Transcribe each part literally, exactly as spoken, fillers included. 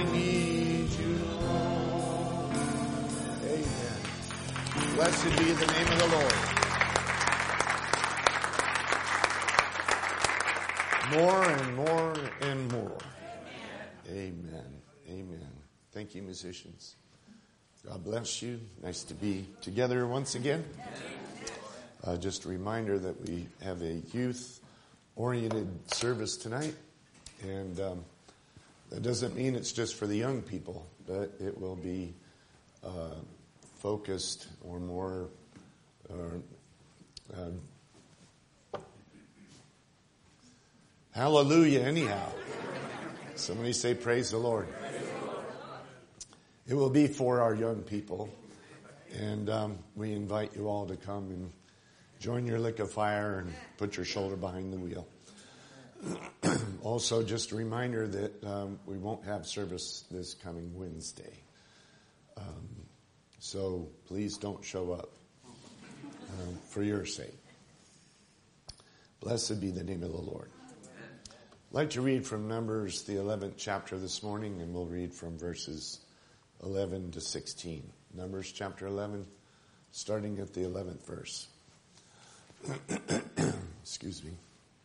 I need you, Lord. Amen. Blessed be the name of the Lord. More and more and more. Amen. Amen. Thank you, musicians. God bless you. Nice to be together once again. Uh, just a reminder that we have a youth-oriented service tonight. And um, that doesn't mean it's just for the young people, but it will be uh, focused or more uh, uh, hallelujah anyhow. Somebody say praise the Lord. It will be for our young people. And um, we invite you all to come and join your lick of fire and put your shoulder behind the wheel. Also, just a reminder that um, we won't have service this coming Wednesday. Um, so please don't show up um, for your sake. Blessed be the name of the Lord. I'd like to read from Numbers, the eleventh chapter this morning, and we'll read from verses eleven to sixteen. Numbers chapter eleven, starting at the eleventh verse. Excuse me.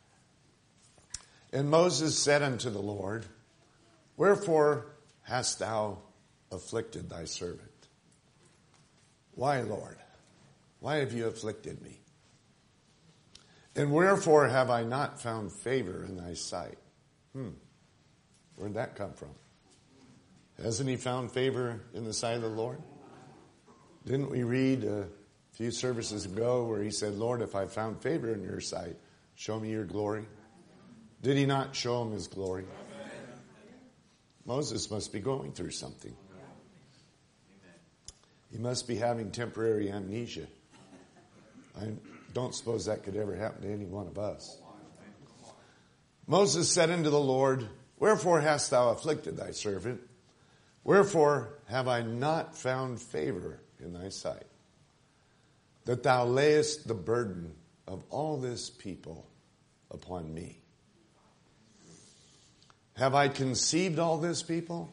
And Moses said unto the Lord, Wherefore hast thou afflicted thy servant? Why, Lord? Why have you afflicted me? And wherefore have I not found favor in thy sight? Hmm. Where'd that come from? Hasn't he found favor in the sight of the Lord? Didn't we read a few services ago where he said, Lord, if I found favor in your sight, show me your glory? Did he not show him his glory? Moses must be going through something. He must be having temporary amnesia. I don't suppose that could ever happen to any one of us. Moses said unto the Lord, Wherefore hast thou afflicted thy servant? Wherefore have I not found favor in thy sight, that thou layest the burden of all this people upon me? Have I conceived all this people?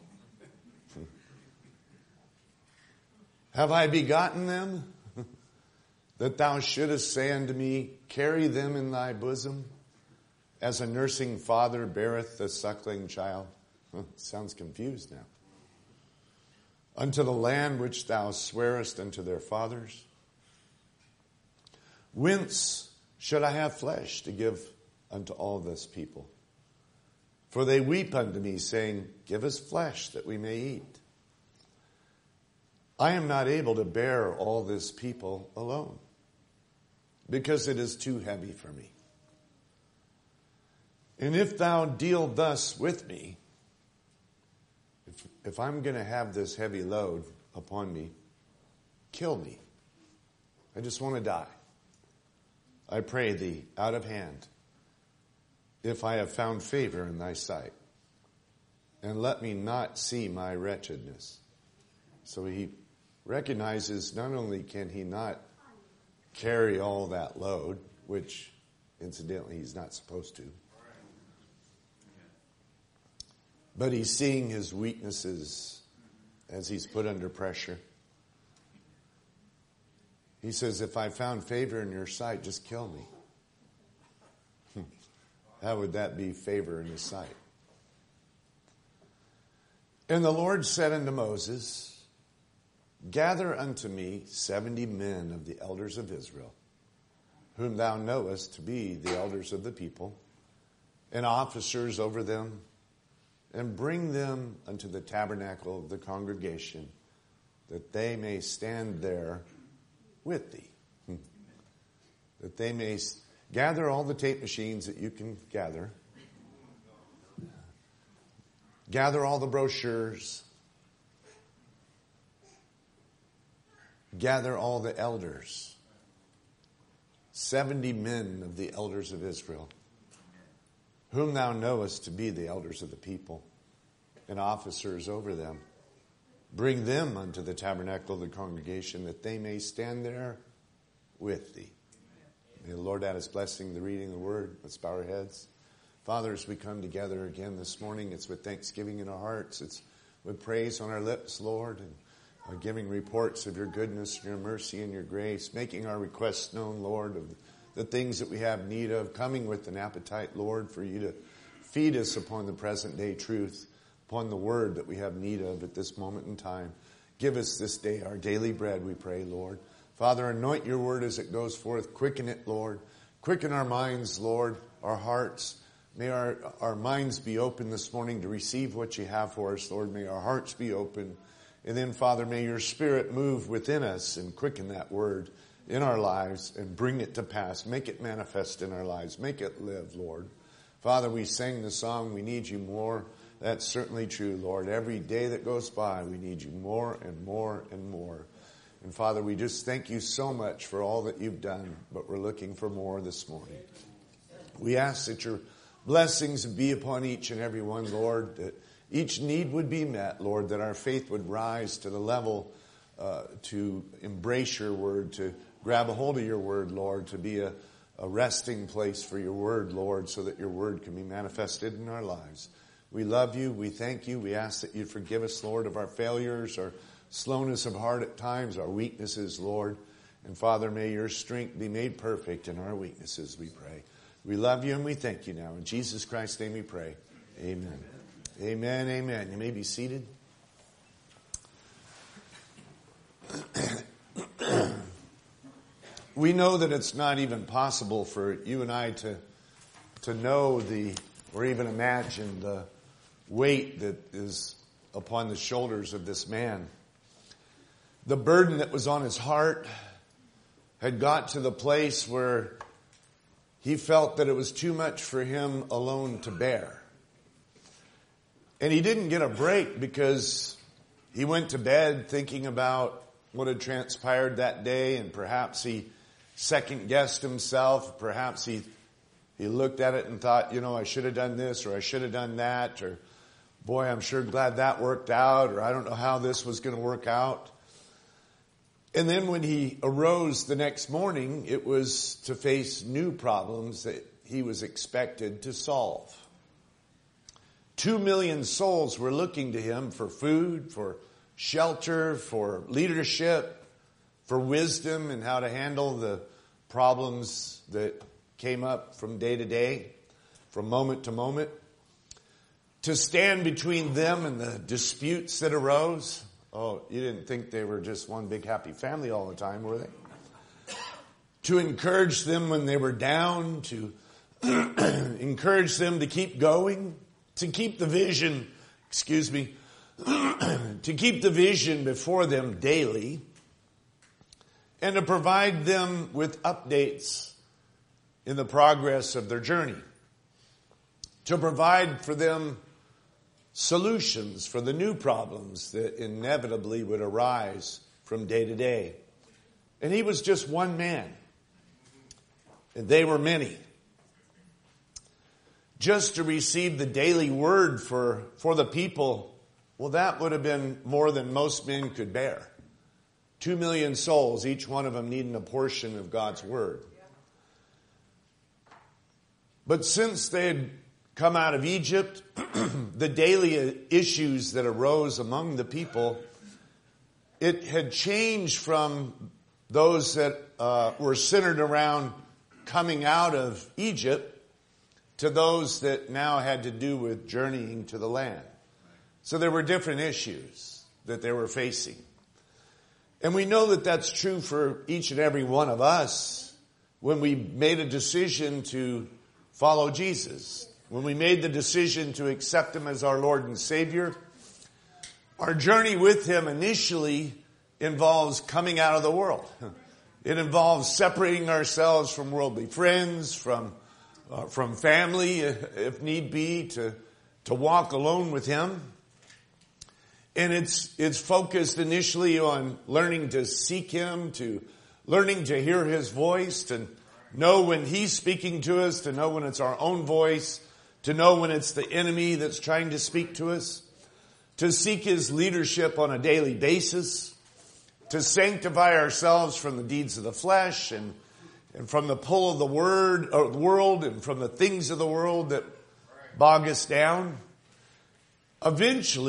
Have I begotten them? That thou shouldest say unto me, Carry them in thy bosom, as a nursing father beareth the suckling child. Sounds confused now. Unto the land which thou swearest unto their fathers? Whence should I have flesh to give unto all this people? For they weep unto me, saying, Give us flesh that we may eat. I am not able to bear all this people alone, because it is too heavy for me. And if thou deal thus with me, if, if I'm going to have this heavy load upon me, kill me. I just want to die. I pray thee, out of hand, if I have found favor in thy sight, and let me not see my wretchedness. So he recognizes not only can he not carry all that load, which incidentally he's not supposed to, but he's seeing his weaknesses as he's put under pressure. He says, if I found favor in your sight, just kill me. How would that be favor in his sight? And the Lord said unto Moses, Gather unto me seventy men of the elders of Israel, whom thou knowest to be the elders of the people, and officers over them, and bring them unto the tabernacle of the congregation, that they may stand there with thee. That they may gather all the tape machines that you can gather. Gather all the brochures. Gather all the elders. Seventy men of the elders of Israel, whom thou knowest to be the elders of the people, and officers over them. Bring them unto the tabernacle of the congregation, that they may stand there with thee. May the Lord add his blessing, the reading of the word. Let's bow our heads. Father, as we come together again this morning, it's with thanksgiving in our hearts. It's with praise on our lips, Lord, and uh, giving reports of your goodness, your mercy, and your grace, making our requests known, Lord, of the things that we have need of, coming with an appetite, Lord, for you to feed us upon the present day truth, upon the word that we have need of at this moment in time. Give us this day our daily bread, we pray, Lord. Father, anoint your word as it goes forth. Quicken it, Lord. Quicken our minds, Lord, our hearts. May our, our minds be open this morning to receive what you have for us, Lord. May our hearts be open. And then, Father, may your Spirit move within us and quicken that word in our lives and bring it to pass. Make it manifest in our lives. Make it live, Lord. Father, we sang the song, we need you more. That's certainly true, Lord. Every day that goes by, we need you more and more and more. And Father, we just thank you so much for all that you've done, but we're looking for more this morning. We ask that your blessings be upon each and every one, Lord, that each need would be met, Lord, that our faith would rise to the level uh, to embrace your word, to grab a hold of your word, Lord, to be a, a resting place for your word, Lord, so that your word can be manifested in our lives. We love you. We thank you. We ask that you forgive us, Lord, of our failures, our slowness of heart at times, our weaknesses, Lord. And Father, may your strength be made perfect in our weaknesses, we pray. We love you and we thank you now. In Jesus Christ's name we pray. Amen. Amen, amen. You may be seated. We know that it's not even possible for you and I to, to know the, or even imagine the weight that is upon the shoulders of this man. The burden that was on his heart had got to the place where he felt that it was too much for him alone to bear. And he didn't get a break because he went to bed thinking about what had transpired that day, and perhaps he second-guessed himself. Perhaps he he looked at it and thought, you know, I should have done this, or I should have done that, or boy, I'm sure glad that worked out, or I don't know how this was going to work out. And then when he arose the next morning, it was to face new problems that he was expected to solve. Two million souls were looking to him for food, for shelter, for leadership, for wisdom and how to handle the problems that came up from day to day, from moment to moment. To stand between them and the disputes that arose. Oh, you didn't think they were just one big happy family all the time, were they? To encourage them when they were down, to encourage them to keep going, to keep the vision, excuse me, to keep the vision before them daily, and to provide them with updates in the progress of their journey. To provide for them solutions for the new problems that inevitably would arise from day to day. And he was just one man, and they were many. Just to receive the daily word for, for the people, well, that would have been more than most men could bear. Two million souls, each one of them needing a portion of God's word. But since they had come out of Egypt, the daily issues that arose among the people, it had changed from those that uh, were centered around coming out of Egypt to those that now had to do with journeying to the land. So there were different issues that they were facing. And we know that that's true for each and every one of us when we made a decision to follow Jesus. When we made the decision to accept him as our Lord and Savior, our journey with him initially involves coming out of the world. It involves separating ourselves from worldly friends, from uh, from family, if need be, to to walk alone with him. And it's it's focused initially on learning to seek him, to learning to hear his voice, to know when he's speaking to us, to know when it's our own voice, to know when it's the enemy that's trying to speak to us, to seek his leadership on a daily basis, to sanctify ourselves from the deeds of the flesh and, and from the pull of the word or the world and from the things of the world that bog us down. Eventually,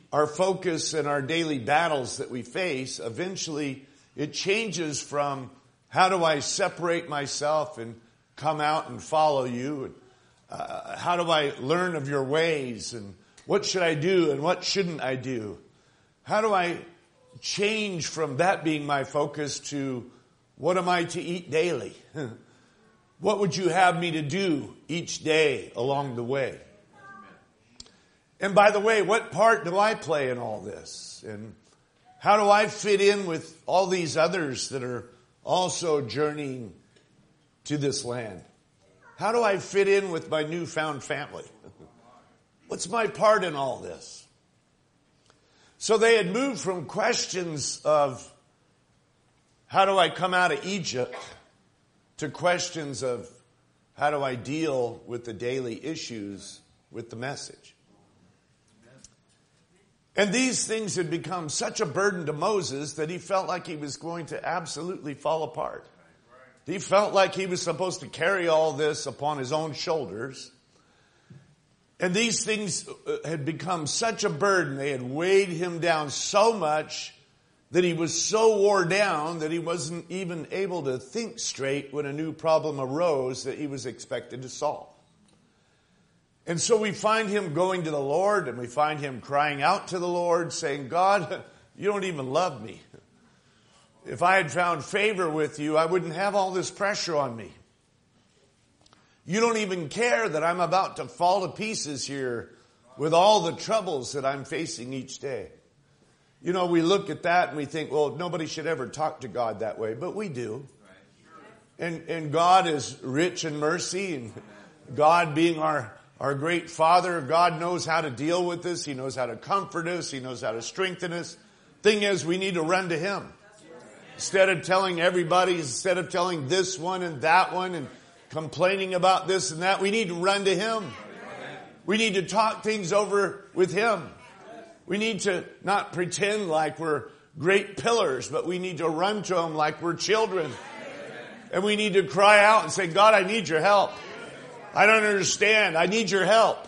our focus and our daily battles that we face, eventually it changes from how do I separate myself and come out and follow you? And, uh, how do I learn of your ways? And what should I do and what shouldn't I do? How do I change from that being my focus to what am I to eat daily? What would you have me to do each day along the way? And by the way, what part do I play in all this? And how do I fit in with all these others that are also journeying to this land? How do I fit in with my newfound family? What's my part in all this? So they had moved from questions of how do I come out of Egypt to questions of how do I deal with the daily issues with the message. And these things had become such a burden to Moses that he felt like he was going to absolutely fall apart. He felt like he was supposed to carry all this upon his own shoulders. And these things had become such a burden. They had weighed him down so much that he was so wore down that he wasn't even able to think straight when a new problem arose that he was expected to solve. And so we find him going to the Lord, and we find him crying out to the Lord, saying, God, you don't even love me. If I had found favor with you, I wouldn't have all this pressure on me. You don't even care that I'm about to fall to pieces here with all the troubles that I'm facing each day. You know, we look at that and we think, well, nobody should ever talk to God that way, but we do. And, and God is rich in mercy, and God being our Our great Father, God knows how to deal with this. He knows how to comfort us. He knows how to strengthen us. Thing is, we need to run to Him. Instead of telling everybody, instead of telling this one and that one and complaining about this and that, we need to run to Him. We need to talk things over with Him. We need to not pretend like we're great pillars, but we need to run to Him like we're children. And we need to cry out and say, God, I need your help. I don't understand. I need your help.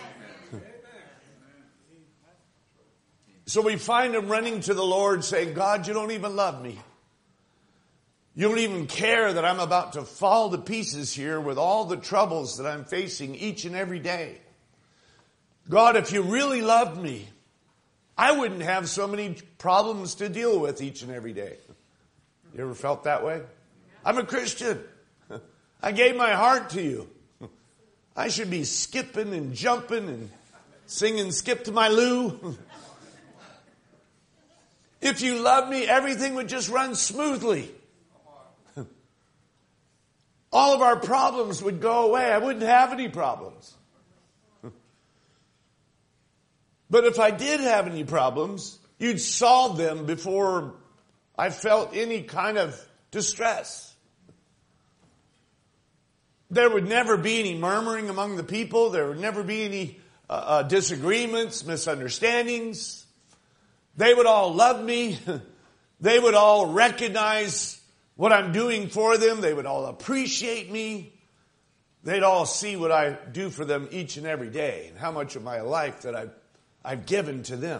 So we find him running to the Lord saying, God, you don't even love me. You don't even care that I'm about to fall to pieces here with all the troubles that I'm facing each and every day. God, if you really loved me, I wouldn't have so many problems to deal with each and every day. You ever felt that way? I'm a Christian. I gave my heart to you. I should be skipping and jumping and singing Skip to My Lou. If you loved me, everything would just run smoothly. All of our problems would go away. I wouldn't have any problems. But if I did have any problems, you'd solve them before I felt any kind of distress. There would never be any murmuring among the people. There would never be any uh, uh, disagreements, misunderstandings. They would all love me. They would all recognize what I'm doing for them. They would all appreciate me. They'd all see what I do for them each and every day and how much of my life that I've, I've given to them.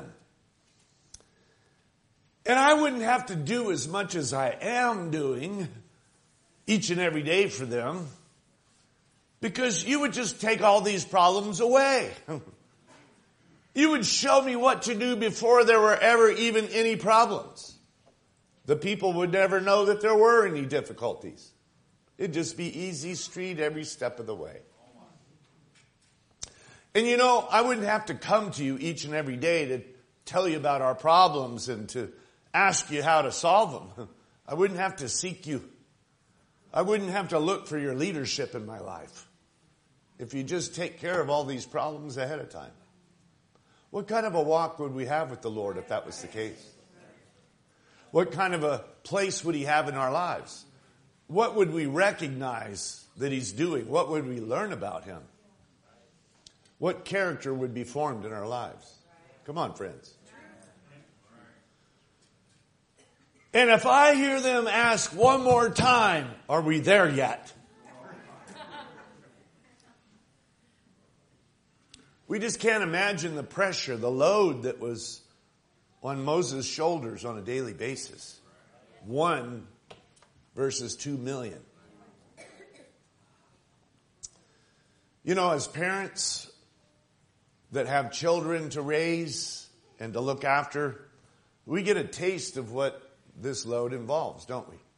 And I wouldn't have to do as much as I am doing each and every day for them, because you would just take all these problems away. You would show me what to do before there were ever even any problems. The people would never know that there were any difficulties. It'd just be easy street every step of the way. And you know, I wouldn't have to come to you each and every day to tell you about our problems and to ask you how to solve them. I wouldn't have to seek you. I wouldn't have to look for your leadership in my life if you just take care of all these problems ahead of time. What kind of a walk would we have with the Lord if that was the case? What kind of a place would He have in our lives? What would we recognize that He's doing? What would we learn about Him? What character would be formed in our lives? Come on, friends. And if I hear them ask one more time, are we there yet? We just can't imagine the pressure, the load that was on Moses' shoulders on a daily basis. One versus two million. You know, as parents that have children to raise and to look after, we get a taste of what this load involves, don't we?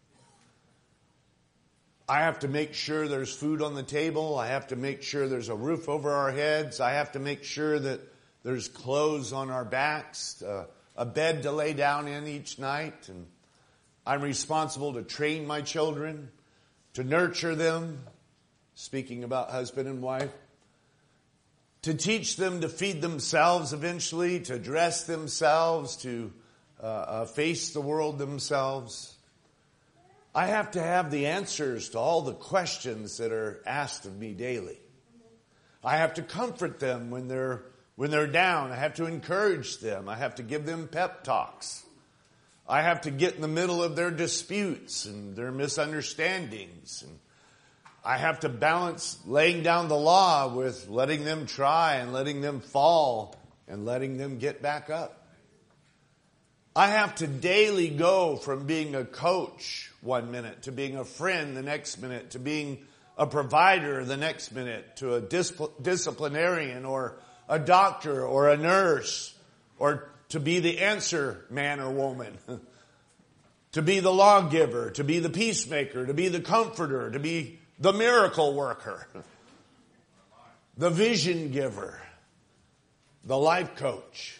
I have to make sure there's food on the table. I have to make sure there's a roof over our heads. I have to make sure that there's clothes on our backs, uh, a bed to lay down in each night. And I'm responsible to train my children, to nurture them, speaking about husband and wife, to teach them to feed themselves eventually, to dress themselves, to uh, uh, face the world themselves. I have to have the answers to all the questions that are asked of me daily. I have to comfort them when they're when they're down. I have to encourage them. I have to give them pep talks. I have to get in the middle of their disputes and their misunderstandings. And I have to balance laying down the law with letting them try and letting them fall and letting them get back up. I have to daily go from being a coach one minute to being a friend the next minute, to being a provider the next minute, to a discipl- disciplinarian or a doctor or a nurse, or to be the answer man or woman, to be the lawgiver, to be the peacemaker, to be the comforter, to be the miracle worker, the vision giver, the life coach.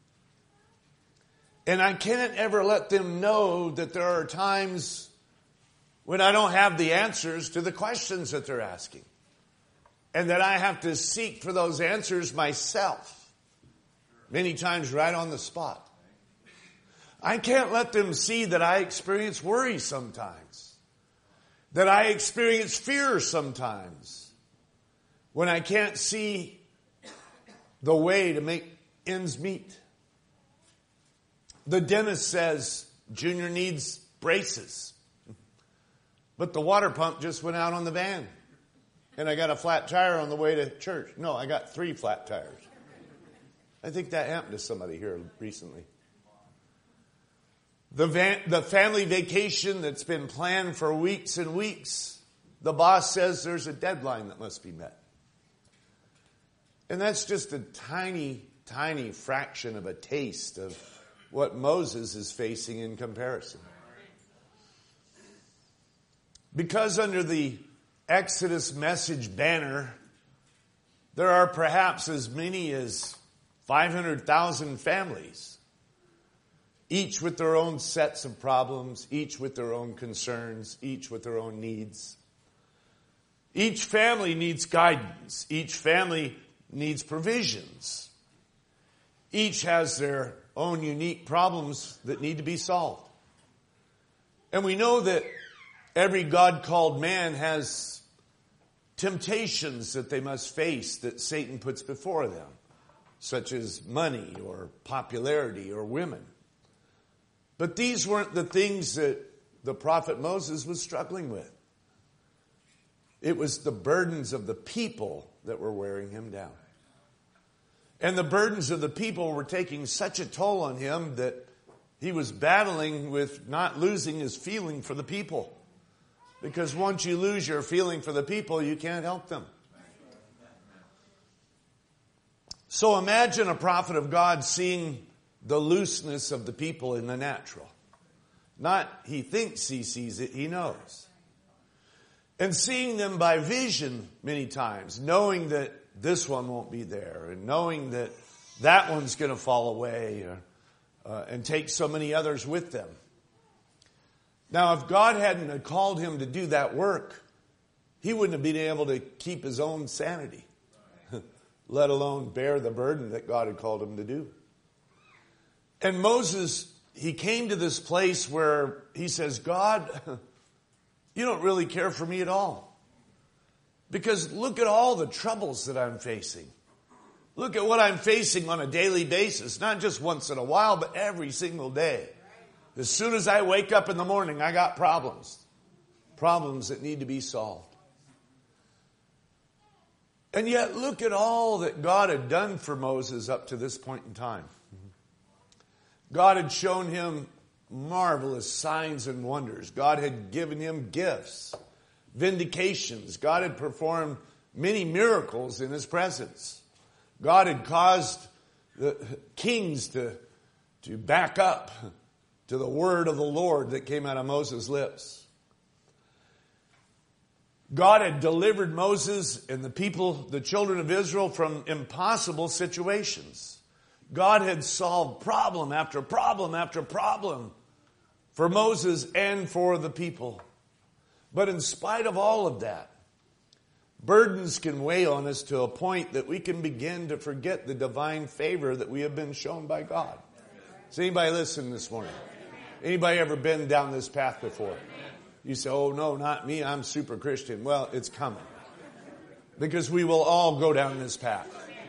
And I can't ever let them know that there are times when I don't have the answers to the questions that they're asking. And that I have to seek for those answers myself. Many times right on the spot. I can't let them see that I experience worry sometimes. That I experience fear sometimes. When I can't see the way to make ends meet. The dentist says Junior needs braces. But the water pump just went out on the van. And I got a flat tire on the way to church. No, I got three flat tires. I think that happened to somebody here recently. The van, the family vacation that's been planned for weeks and weeks, the boss says there's a deadline that must be met. And that's just a tiny, tiny fraction of a taste of what Moses is facing in comparison. Because under the Exodus message banner, there are perhaps as many as five hundred thousand families, each with their own sets of problems, each with their own concerns, each with their own needs. Each family needs guidance. Each family needs provisions. Each has their own unique problems that need to be solved. And we know that every God-called man has temptations that they must face that Satan puts before them, such as money or popularity or women. But these weren't the things that the prophet Moses was struggling with. It was the burdens of the people that were wearing him down. And the burdens of the people were taking such a toll on him that he was battling with not losing his feeling for the people. Because once you lose your feeling for the people, you can't help them. So imagine a prophet of God seeing the looseness of the people in the natural. Not he thinks he sees it, he knows. And seeing them by vision many times, knowing that this one won't be there, and knowing that that one's going to fall away, or, uh, and take so many others with them. Now, if God hadn't called him to do that work, he wouldn't have been able to keep his own sanity, let alone bear the burden that God had called him to do. And Moses, he came to this place where he says, God, you don't really care for me at all. Because look at all the troubles that I'm facing. Look at what I'm facing on a daily basis, not just once in a while, but every single day. As soon as I wake up in the morning, I got problems. Problems that need to be solved. And yet look at all that God had done for Moses up to this point in time. God had shown him marvelous signs and wonders. God had given him gifts, vindications. God had performed many miracles in his presence. God had caused the kings to, to back up to the word of the Lord that came out of Moses' lips. God had delivered Moses and the people, the children of Israel, from impossible situations. God had solved problem after problem after problem for Moses and for the people. But in spite of all of that, burdens can weigh on us to a point that we can begin to forget the divine favor that we have been shown by God. Is anybody listening this morning? Anybody ever been down this path before? You say, oh no, not me, I'm super Christian. Well, it's coming. Because we will all go down this path.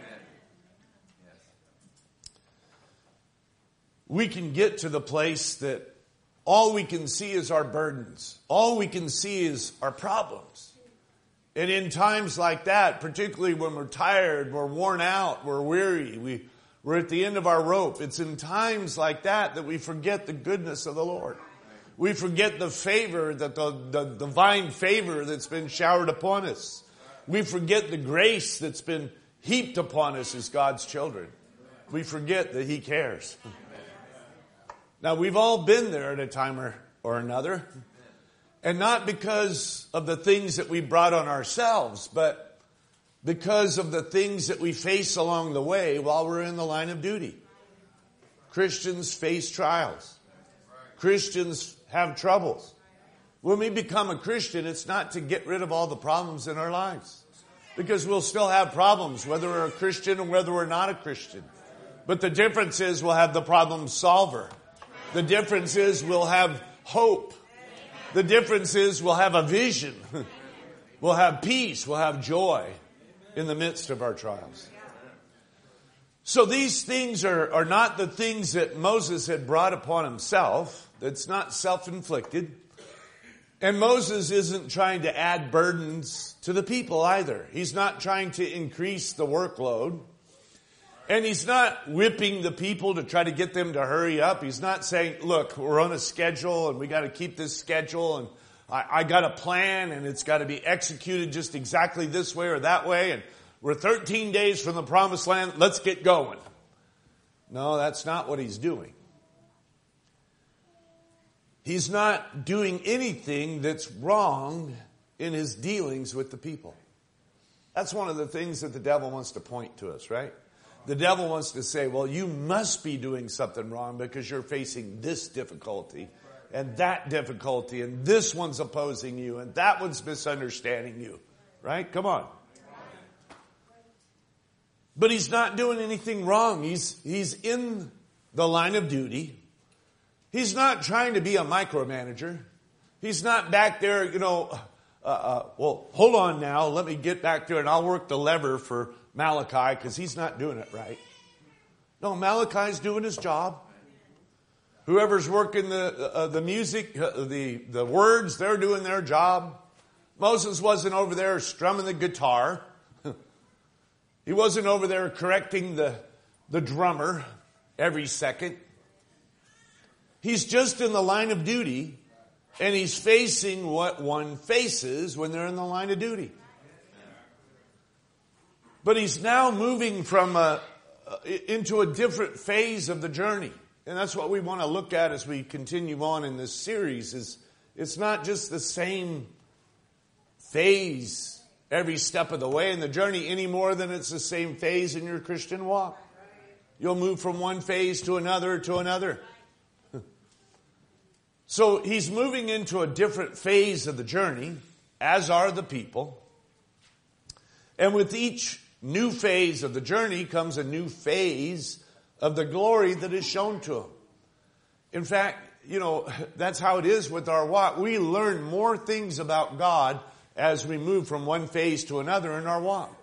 We can get to the place that all we can see is our burdens. All we can see is our problems. And in times like that, particularly when we're tired, we're worn out, we're weary, we, we're at the end of our rope. It's in times like that that we forget the goodness of the Lord. We forget the favor, that the, the divine favor that's been showered upon us. We forget the grace that's been heaped upon us as God's children. We forget that He cares. Now, we've all been there at a time or, or another. And not because of the things that we brought on ourselves, but because of the things that we face along the way while we're in the line of duty. Christians face trials. Christians have troubles. When we become a Christian, it's not to get rid of all the problems in our lives. Because we'll still have problems, whether we're a Christian or whether we're not a Christian. But the difference is we'll have the problem solver. The difference is we'll have hope. The difference is we'll have a vision. We'll have peace. We'll have joy in the midst of our trials. So these things are, are not the things that Moses had brought upon himself. It's not self-inflicted. And Moses isn't trying to add burdens to the people either. He's not trying to increase the workload. And he's not whipping the people to try to get them to hurry up. He's not saying, look, we're on a schedule and we got to keep this schedule and I, I got a plan and it's got to be executed just exactly this way or that way. And we're thirteen days from the promised land. Let's get going. No, that's not what he's doing. He's not doing anything that's wrong in his dealings with the people. That's one of the things that the devil wants to point to us, right? The devil wants to say, well, you must be doing something wrong because you're facing this difficulty and that difficulty and this one's opposing you and that one's misunderstanding you. Right? Come on. But he's not doing anything wrong. He's, he's in the line of duty. He's not trying to be a micromanager. He's not back there, you know, uh, uh, well, hold on now. Let me get back there and I'll work the lever for Malachi because he's not doing it right. No, Malachi's doing his job. Whoever's working the uh, the music, uh, the the words, they're doing their job. Moses wasn't over there strumming the guitar. He wasn't over there correcting the the drummer every second. He's just in the line of duty, and he's facing what one faces when they're in the line of duty. But he's now moving from a, into a different phase of the journey. And that's what we want to look at as we continue on in this series. Is it's not just the same phase every step of the way in the journey any more than it's the same phase in your Christian walk. You'll move from one phase to another to another. So he's moving into a different phase of the journey, as are the people. And with each new phase of the journey comes a new phase of the glory that is shown to him. In fact, you know, that's how it is with our walk. We learn more things about God as we move from one phase to another in our walk.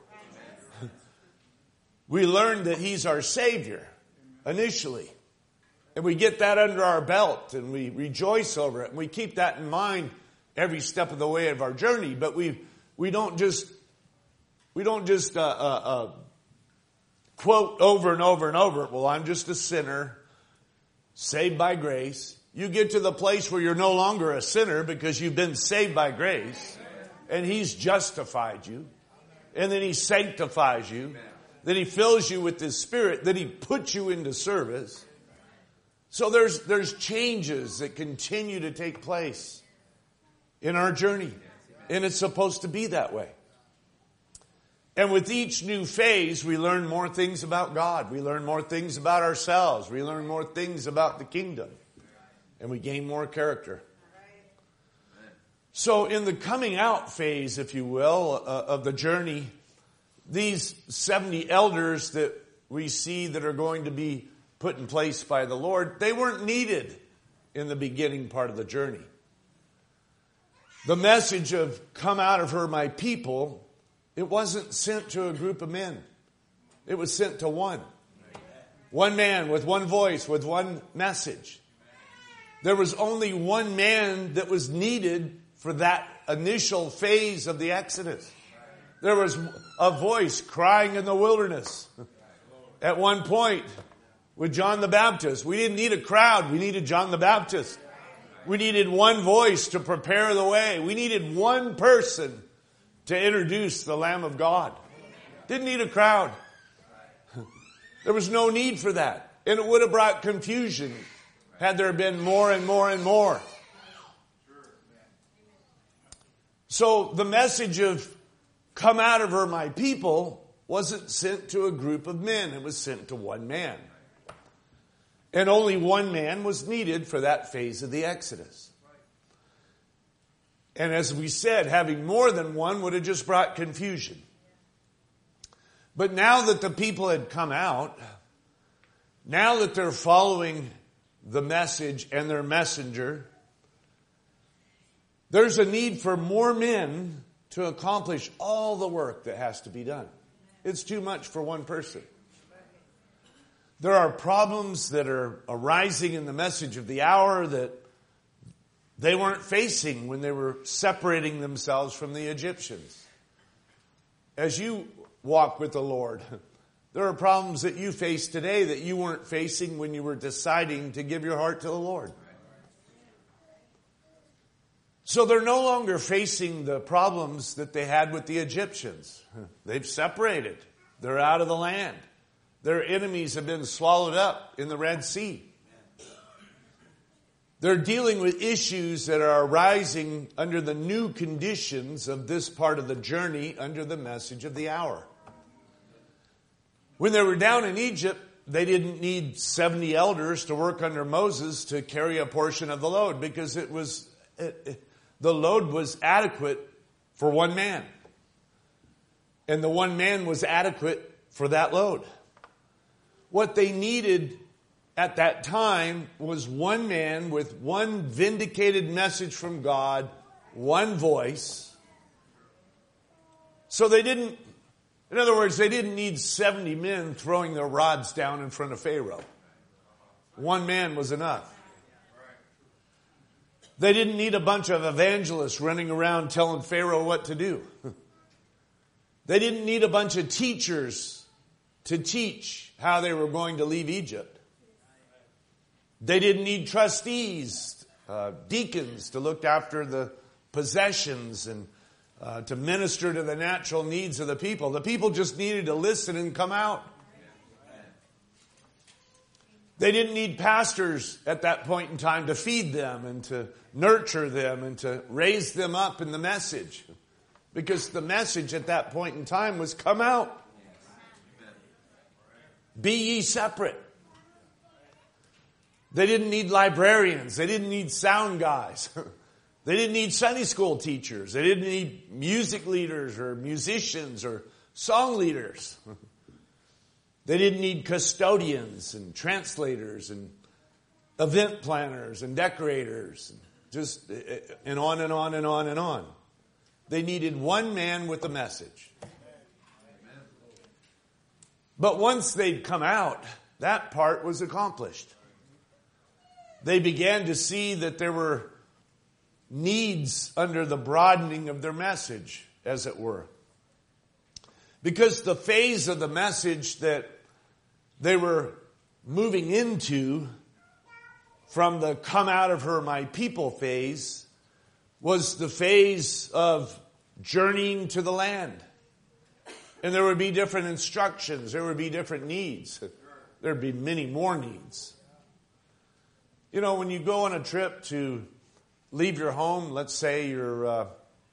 We learn that He's our Savior initially. And we get that under our belt and we rejoice over it. And we keep that in mind every step of the way of our journey. But we we don't just We don't just uh, uh, uh, quote over and over and over, well, I'm just a sinner, saved by grace. You get to the place where you're no longer a sinner because you've been saved by grace, and He's justified you, and then He sanctifies you, then He fills you with His Spirit, then He puts you into service. So there's there's changes that continue to take place in our journey, and it's supposed to be that way. And with each new phase, we learn more things about God. We learn more things about ourselves. We learn more things about the kingdom. And we gain more character. So in the coming out phase, if you will, uh, of the journey, these seventy elders that we see that are going to be put in place by the Lord, they weren't needed in the beginning part of the journey. The message of come out of her, my people, it wasn't sent to a group of men. It was sent to one. One man with one voice, with one message. There was only one man that was needed for that initial phase of the Exodus. There was a voice crying in the wilderness. At one point, with John the Baptist, we didn't need a crowd. We needed John the Baptist. We needed one voice to prepare the way. We needed one person to introduce the Lamb of God. Didn't need a crowd. There was no need for that. And it would have brought confusion had there been more and more and more. So the message of come out of her, my people, wasn't sent to a group of men. It was sent to one man. And only one man was needed for that phase of the Exodus. And as we said, having more than one would have just brought confusion. But now that the people had come out, now that they're following the message and their messenger, there's a need for more men to accomplish all the work that has to be done. It's too much for one person. There are problems that are arising in the message of the hour that they weren't facing when they were separating themselves from the Egyptians. As you walk with the Lord, there are problems that you face today that you weren't facing when you were deciding to give your heart to the Lord. So they're no longer facing the problems that they had with the Egyptians. They've separated. They're out of the land. Their enemies have been swallowed up in the Red Sea. They're dealing with issues that are arising under the new conditions of this part of the journey under the message of the hour. When they were down in Egypt, they didn't need seventy elders to work under Moses to carry a portion of the load because it was it, it, the load was adequate for one man. And the one man was adequate for that load. What they needed at that time was one man with one vindicated message from God, one voice. So they didn't, in other words, they didn't need seventy men throwing their rods down in front of Pharaoh. One man was enough. They didn't need a bunch of evangelists running around telling Pharaoh what to do. They didn't need a bunch of teachers to teach how they were going to leave Egypt. They didn't need trustees, uh, deacons to look after the possessions and uh, to minister to the natural needs of the people. The people just needed to listen and come out. They didn't need pastors at that point in time to feed them and to nurture them and to raise them up in the message. Because the message at that point in time was come out. Be ye separate. They didn't need librarians. They didn't need sound guys. They didn't need Sunday school teachers. They didn't need music leaders or musicians or song leaders. They didn't need custodians and translators and event planners and decorators. Just, and on and on and on and on. They needed one man with a message. But once they'd come out, that part was accomplished. They began to see that there were needs under the broadening of their message, as it were. Because the phase of the message that they were moving into from the come out of her, my people phase was the phase of journeying to the land. And there would be different instructions. There would be different needs. There would be many more needs. You know, when you go on a trip to leave your home, let's say you're uh,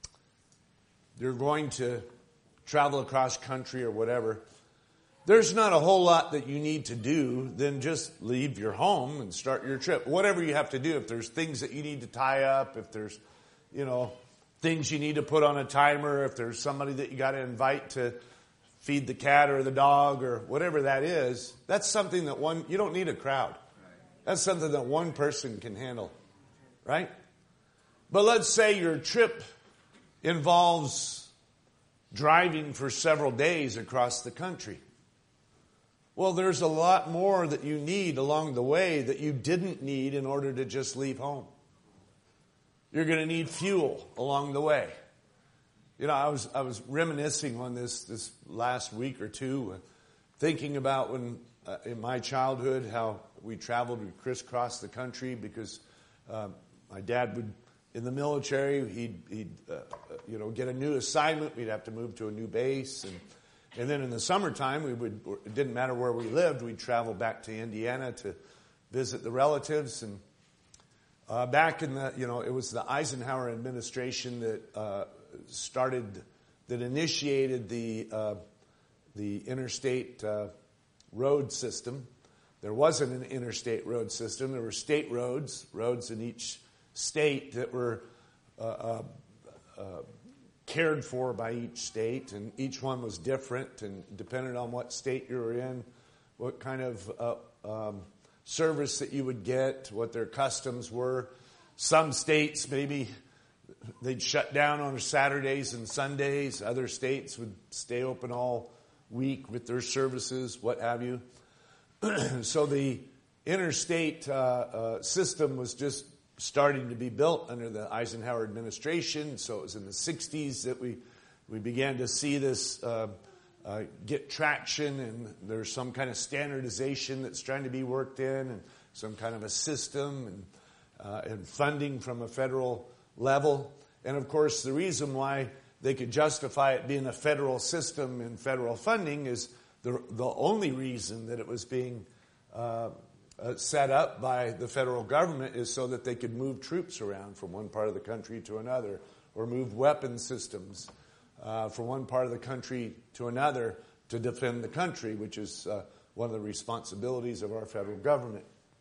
you're going to travel across country or whatever, there's not a whole lot that you need to do than just leave your home and start your trip. Whatever you have to do, if there's things that you need to tie up, if there's, you know, things you need to put on a timer, if there's somebody that you got to invite to feed the cat or the dog or whatever that is, that's something that one, you don't need a crowd. That's something that one person can handle, right? But let's say your trip involves driving for several days across the country. Well, there's a lot more that you need along the way that you didn't need in order to just leave home. You're going to need fuel along the way. You know, I was I was reminiscing on this this last week or two, uh, thinking about when uh, in my childhood how we traveled, we crisscrossed the country because uh, my dad would, in the military, he'd, he'd uh, you know, get a new assignment. We'd have to move to a new base, and and then in the summertime, we would. It didn't matter where we lived. We'd travel back to Indiana to visit the relatives. And uh, back in the, you know, it was the Eisenhower administration that uh, started, that initiated the uh, the interstate uh, road system. There wasn't an interstate road system. There were state roads, roads in each state that were uh, uh, uh, cared for by each state, and each one was different, and depended on what state you were in, what kind of uh, um, service that you would get, what their customs were. Some states, maybe they'd shut down on Saturdays and Sundays. Other states would stay open all week with their services, what have you. So the interstate uh, uh, system was just starting to be built under the Eisenhower administration. So it was in the sixties that we, we began to see this uh, uh, get traction, and there's some kind of standardization that's trying to be worked in, and some kind of a system, and, uh, and funding from a federal level. And of course, the reason why they could justify it being a federal system and federal funding is the, the only reason that it was being uh, Uh, set up by the federal government is so that they could move troops around from one part of the country to another, or move weapon systems uh, from one part of the country to another to defend the country, which is uh, one of the responsibilities of our federal government.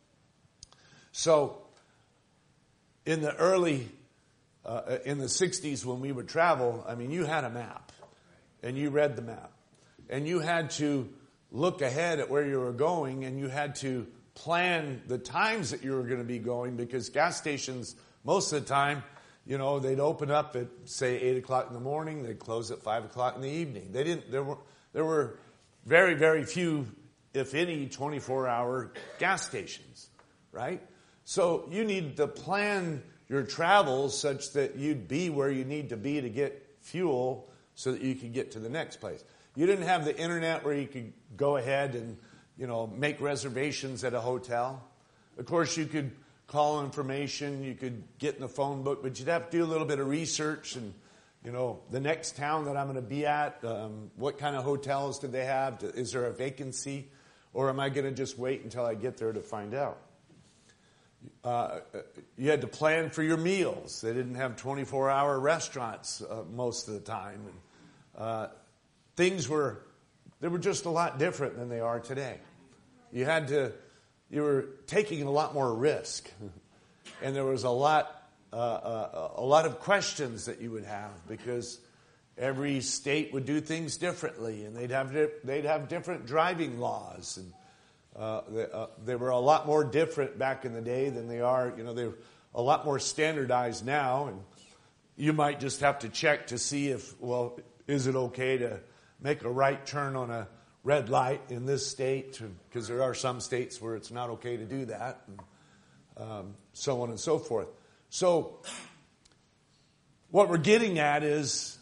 So in the early, uh, in the sixties when we would travel, I mean, you had a map, and you read the map, and you had to look ahead at where you were going, and you had to plan the times that you were going to be going, because gas stations, most of the time, you know, they'd open up at, say, eight o'clock in the morning, they'd close at five o'clock in the evening. They didn't, there were, there were very, very few, if any, twenty-four hour gas stations, right? So you need to plan your travels such that you'd be where you need to be to get fuel so that you could get to the next place. You didn't have the internet where you could go ahead and, you know, make reservations at a hotel. Of course, you could call information, you could get in the phone book, but you'd have to do a little bit of research and, you know, the next town that I'm going to be at, um, what kind of hotels do they have? Is there a vacancy? Or am I going to just wait until I get there to find out? Uh, you had to plan for your meals. They didn't have twenty-four hour restaurants uh, most of the time. And, uh, things were... They were just a lot different than they are today. You had to, you were taking a lot more risk, and there was a lot, uh, uh, a lot of questions that you would have, because every state would do things differently, and they'd have they'd have different driving laws, and uh, they, uh, they were a lot more different back in the day than they are. You know, they're a lot more standardized now, and you might just have to check to see if, well, is it okay to make a right turn on a red light in this state, because there are some states where it's not okay to do that, and um, so on and so forth. So what we're getting at is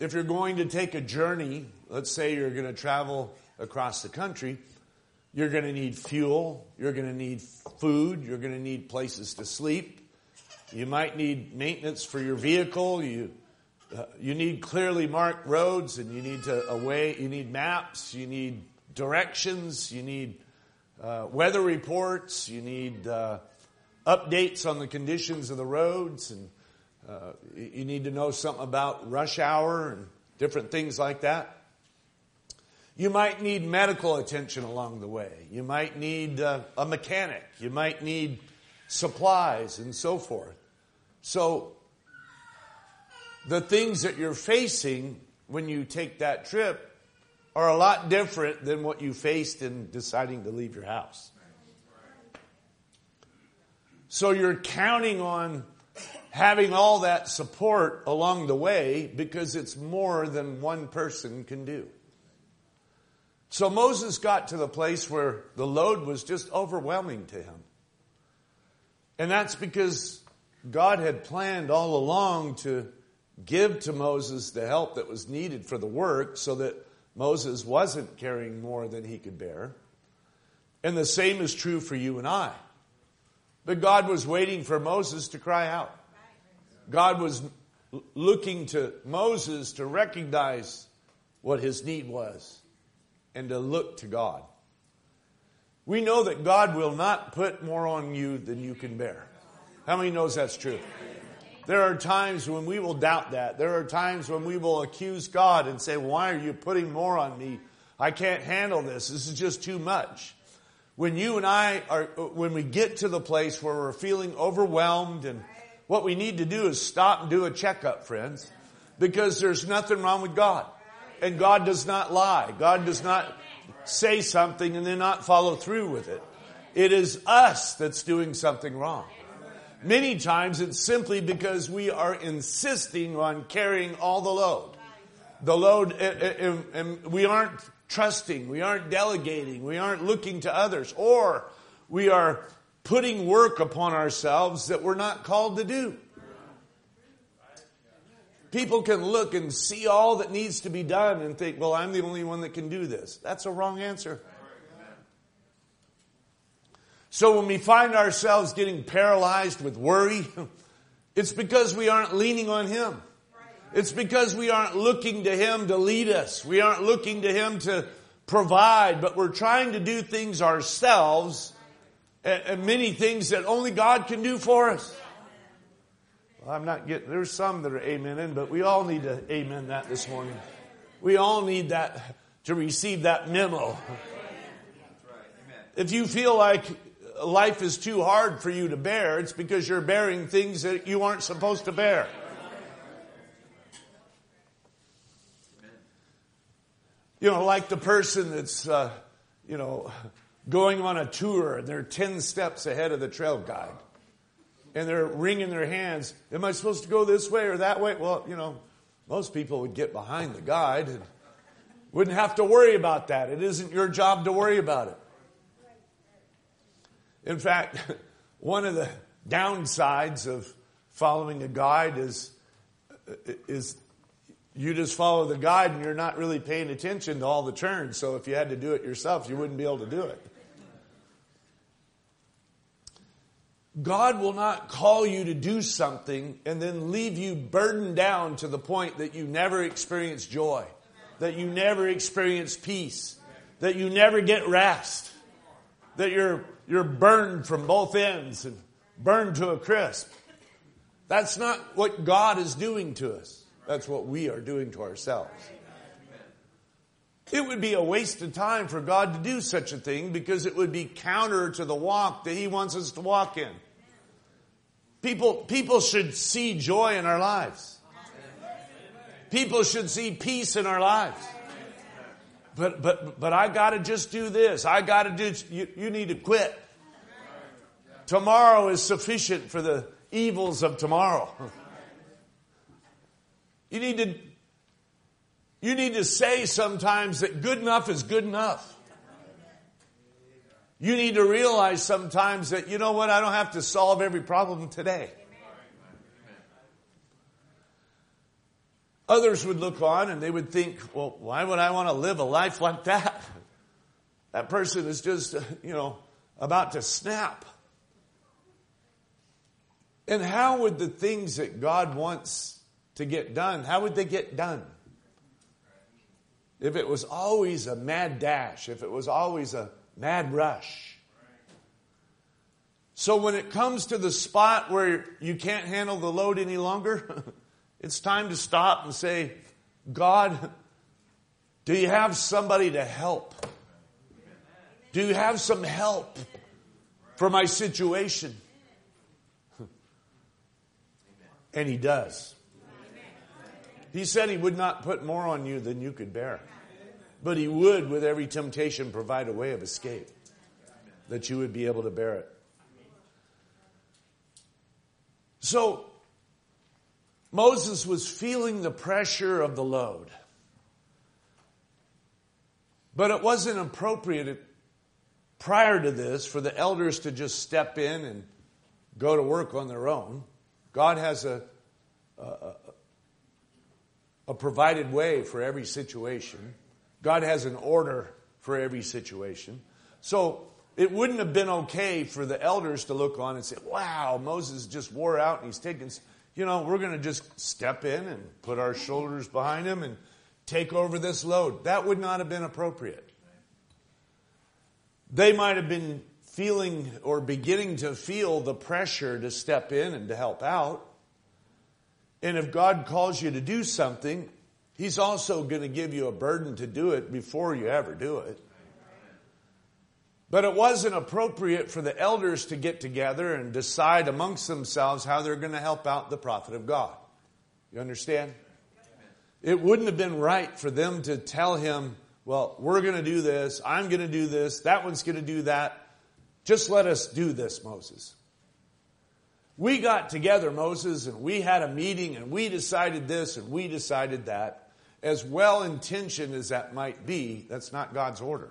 if you're going to take a journey, let's say you're going to travel across the country, you're going to need fuel, you're going to need food, you're going to need places to sleep. You might need maintenance for your vehicle. You uh, you need clearly marked roads, and you need to away. You need maps. You need directions. You need uh, weather reports. You need uh, updates on the conditions of the roads, and uh, you need to know something about rush hour and different things like that. You might need medical attention along the way. You might need uh, a mechanic. You might need supplies and so forth. So the things that you're facing when you take that trip are a lot different than what you faced in deciding to leave your house. So you're counting on having all that support along the way because it's more than one person can do. So Moses got to the place where the load was just overwhelming to him. And that's because God had planned all along to give to Moses the help that was needed for the work so that Moses wasn't carrying more than he could bear. And the same is true for you and I. But God was waiting for Moses to cry out. God was looking to Moses to recognize what his need was and to look to God. We know that God will not put more on you than you can bear. How many knows that's true? There are times when we will doubt that. There are times when we will accuse God and say, why are you putting more on me? I can't handle this. This is just too much. When you and I are, when we get to the place where we're feeling overwhelmed, and what we need to do is stop and do a checkup, friends, because there's nothing wrong with God. And God does not lie. God does not say something and then not follow through with it. It is us that's doing something wrong. Many times it's simply because we are insisting on carrying all the load. The load, and we aren't trusting, we aren't delegating, we aren't looking to others, or we are putting work upon ourselves that we're not called to do. People can look and see all that needs to be done and think, well, I'm the only one that can do this. That's a wrong answer. So when we find ourselves getting paralyzed with worry, it's because we aren't leaning on Him. It's because we aren't looking to Him to lead us. We aren't looking to Him to provide, but we're trying to do things ourselves, and many things that only God can do for us. Well, I'm not getting, there's some that are amening, but we all need to amen that this morning. We all need that, to receive that memo. If you feel like life is too hard for you to bear, it's because you're bearing things that you aren't supposed to bear. You know, like the person that's, uh, you know, going on a tour and they're ten steps ahead of the trail guide. And they're wringing their hands. Am I supposed to go this way or that way? Well, you know, most people would get behind the guide and wouldn't have to worry about that. It isn't your job to worry about it. In fact, one of the downsides of following a guide is, is you just follow the guide and you're not really paying attention to all the turns. So if you had to do it yourself, you wouldn't be able to do it. God will not call you to do something and then leave you burdened down to the point that you never experience joy, that you never experience peace, that you never get rest, that you're you're burned from both ends and burned to a crisp. That's not what God is doing to us. That's what we are doing to ourselves. It would be a waste of time for God to do such a thing because it would be counter to the walk that He wants us to walk in. People, people should see joy in our lives. People should see peace in our lives. But but but I got to just do this. I got to do. You, you need to quit. Tomorrow is sufficient for the evils of tomorrow. You need to. You need to say sometimes that good enough is good enough. You need to realize sometimes that, you know what, I don't have to solve every problem today. Others would look on and they would think, well, why would I want to live a life like that? That person is just, you know, about to snap. And how would the things that God wants to get done, how would they get done? If it was always a mad dash, if it was always a mad rush. So when it comes to the spot where you can't handle the load any longer, it's time to stop and say, God, do you have somebody to help? Do you have some help for my situation? And He does. He said He would not put more on you than you could bear. But He would, with every temptation, provide a way of escape that you would be able to bear it. So, Moses was feeling the pressure of the load. But it wasn't appropriate prior to this for the elders to just step in and go to work on their own. God has a, a, a provided way for every situation. God has an order for every situation. So it wouldn't have been okay for the elders to look on and say, wow, Moses just wore out and he's taking, you know, we're going to just step in and put our shoulders behind him and take over this load. That would not have been appropriate. They might have been feeling or beginning to feel the pressure to step in and to help out. And if God calls you to do something, He's also going to give you a burden to do it before you ever do it. But it wasn't appropriate for the elders to get together and decide amongst themselves how they're going to help out the prophet of God. You understand? It wouldn't have been right for them to tell him, well, we're going to do this, I'm going to do this, that one's going to do that. Just let us do this, Moses. We got together, Moses, and we had a meeting, and we decided this, and we decided that. As well-intentioned as that might be, that's not God's order.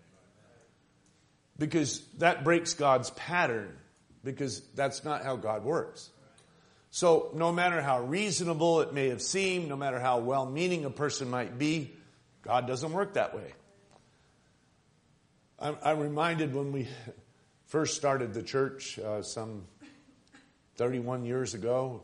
Because that breaks God's pattern, because that's not how God works. So no matter how reasonable it may have seemed, no matter how well-meaning a person might be, God doesn't work that way. I'm, I'm reminded when we first started the church uh, some thirty-one years ago,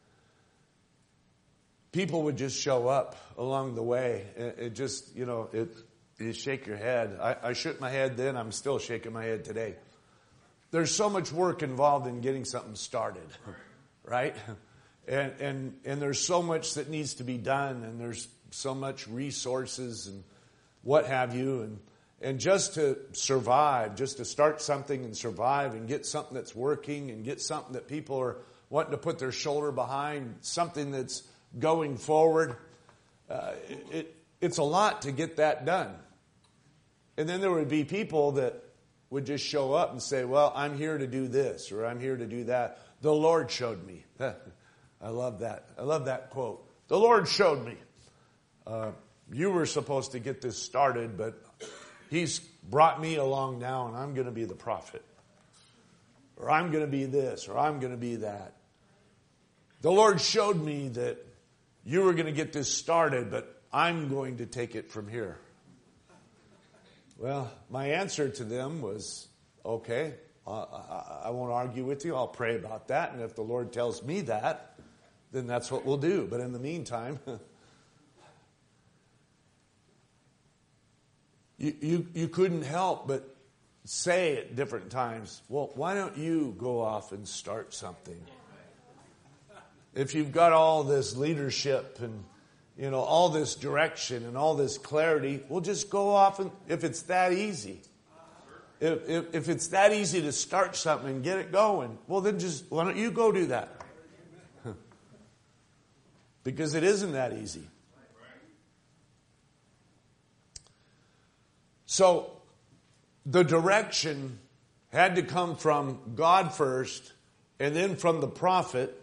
people would just show up along the way. It, it just, you know, it you shake your head. I, I shook my head then. I'm still shaking my head today. There's so much work involved in getting something started, right? And and and there's so much that needs to be done, and there's so much resources and what have you, and and just to survive, just to start something and survive and get something that's working and get something that people are wanting to put their shoulder behind, something that's going forward. Uh, it, it's a lot to get that done. And then there would be people that would just show up and say, well, I'm here to do this, or I'm here to do that. The Lord showed me. I love that. I love that quote. The Lord showed me. Uh, you were supposed to get this started, but He's brought me along now, and I'm going to be the prophet. Or I'm going to be this, or I'm going to be that. The Lord showed me that you were going to get this started, but I'm going to take it from here. Well, my answer to them was, okay, uh, I, I won't argue with you. I'll pray about that. And if the Lord tells me that, then that's what we'll do. But in the meantime, you, you, you couldn't help but say at different times, well, why don't you go off and start something? If you've got all this leadership and, you know, all this direction and all this clarity, we'll just go off and, if it's that easy. If, if, if it's that easy to start something and get it going, well then just, why don't you go do that? Because it isn't that easy. So, the direction had to come from God first and then from the prophet.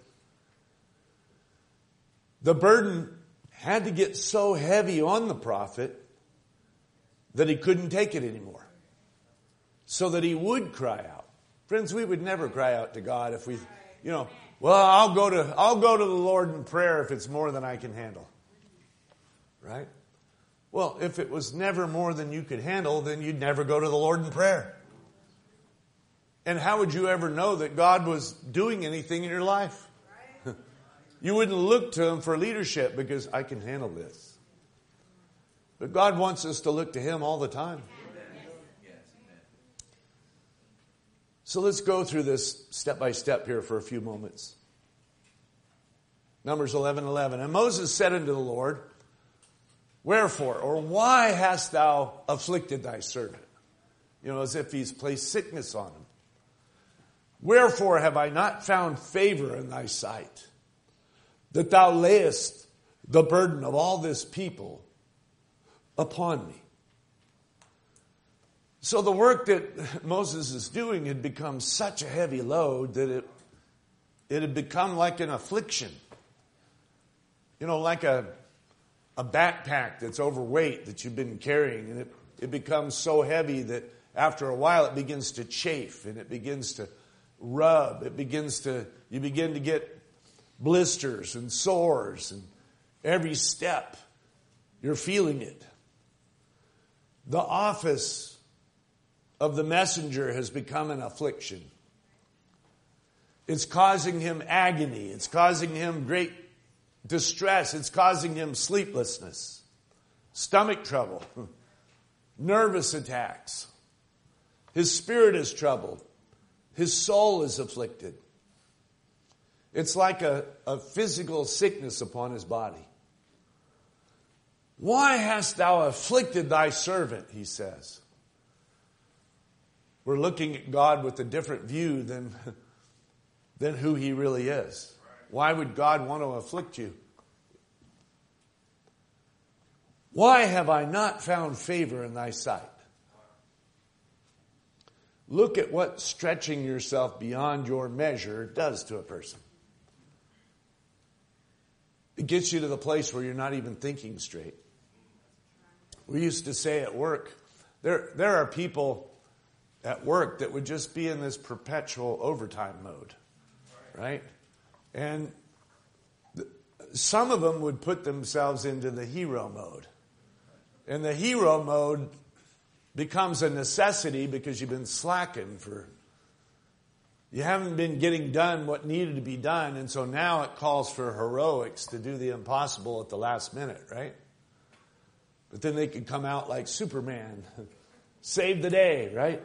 The burden had to get so heavy on the prophet that he couldn't take it anymore. So that he would cry out. Friends, we would never cry out to God if we, you know, well, I'll go to, I'll go to the Lord in prayer if it's more than I can handle. right? Well, if it was never more than you could handle, then you'd never go to the Lord in prayer. And how would you ever know that God was doing anything in your life? You wouldn't look to Him for leadership because I can handle this. But God wants us to look to Him all the time. So let's go through this step by step here for a few moments. Numbers eleven eleven. And Moses said unto the Lord, wherefore, or why hast thou afflicted thy servant? You know, as if he's placed sickness on him. Wherefore have I not found favor in thy sight, that thou layest the burden of all this people upon me? So the work that Moses is doing had become such a heavy load that it, it had become like an affliction. You know, like a, a backpack that's overweight that you've been carrying, and it, it becomes so heavy that after a while it begins to chafe and it begins to rub. It begins to, you begin to get blisters and sores, and every step you're feeling it. The office of the messenger has become an affliction. It's causing him agony. It's causing him great distress. It's causing him sleeplessness, stomach trouble, nervous attacks. His spirit is troubled. His soul is afflicted. It's like a, a physical sickness upon his body. Why hast thou afflicted thy servant, he says. We're looking at God with a different view than, than who He really is. Why would God want to afflict you? Why have I not found favor in thy sight? Look at what stretching yourself beyond your measure does to a person. It gets you to the place where you're not even thinking straight. We used to say at work, there, there are people at work that would just be in this perpetual overtime mode, right? And th- some of them would put themselves into the hero mode. And the hero mode becomes a necessity because you've been slacking for, you haven't been getting done what needed to be done, and so now it calls for heroics to do the impossible at the last minute, right? But then they could come out like Superman, save the day, right?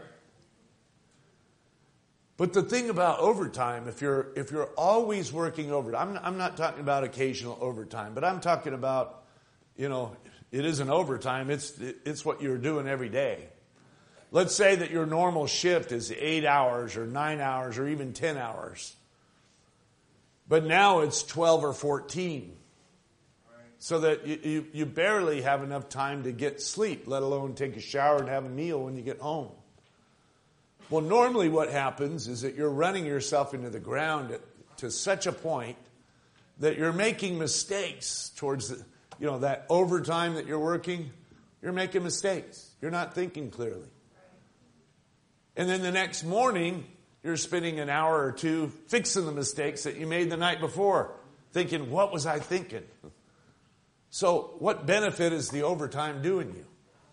But the thing about overtime, if you're if you're always working overtime, I'm, I'm not talking about occasional overtime, but I'm talking about, you know, it isn't overtime, it's it's what you're doing every day. Let's say that your normal shift is eight hours or nine hours or even ten hours. But now it's twelve or fourteen. So that you, you, you barely have enough time to get sleep, let alone take a shower and have a meal when you get home. Well, normally what happens is that you're running yourself into the ground at, to such a point that you're making mistakes towards the, you know, that overtime that you're working. You're making mistakes. You're not thinking clearly. And then the next morning, you're spending an hour or two fixing the mistakes that you made the night before, thinking, what was I thinking? So what benefit is the overtime doing you?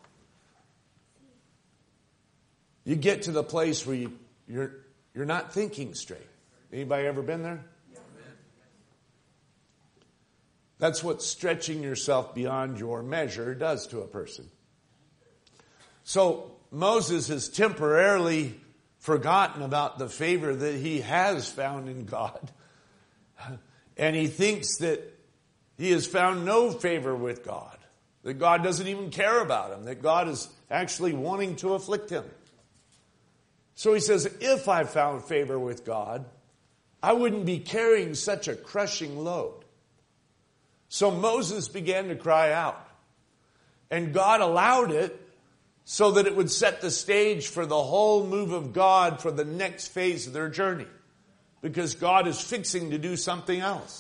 You get to the place where you, you're, you're not thinking straight. Anybody ever been there? That's what stretching yourself beyond your measure does to a person. So Moses has temporarily forgotten about the favor that he has found in God. And he thinks that he has found no favor with God. That God doesn't even care about him. That God is actually wanting to afflict him. So he says, if I found favor with God, I wouldn't be carrying such a crushing load. So Moses began to cry out. And God allowed it so that it would set the stage for the whole move of God for the next phase of their journey. Because God is fixing to do something else.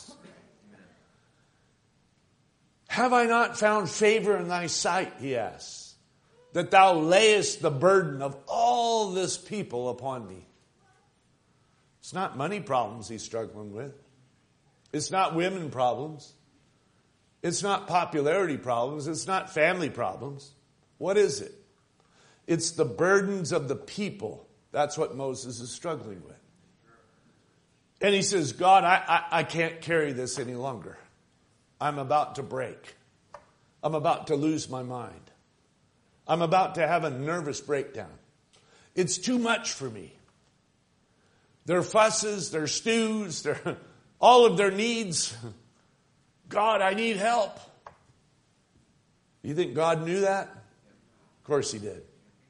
Have I not found favor in thy sight, he asks, that thou layest the burden of all this people upon me? It's not money problems he's struggling with. It's not women problems. It's not popularity problems. It's not family problems. What is it? It's the burdens of the people. That's what Moses is struggling with. And he says, God, I, I, I can't carry this any longer. I'm about to break. I'm about to lose my mind. I'm about to have a nervous breakdown. It's too much for me. Their fusses, their stews, their, all of their needs. God, I need help. You think God knew that? Of course he did.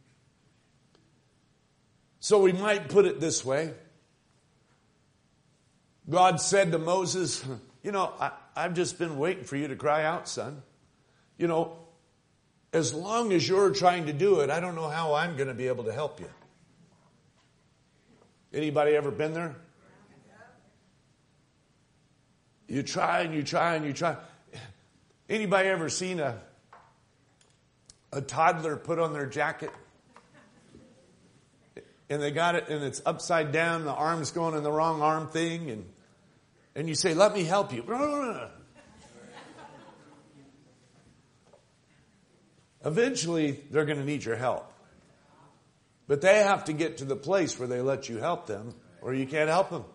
So we might put it this way. God said to Moses, you know, I, I've just been waiting for you to cry out, son. You know, as long as you're trying to do it, I don't know how I'm going to be able to help you. Anybody ever been there? You try and you try and you try. Anybody ever seen a, a toddler put on their jacket? And they got it and it's upside down, the arm's going in the wrong arm thing, and and you say, let me help you. Eventually, they're going to need your help. But they have to get to the place where they let you help them, or you can't help them.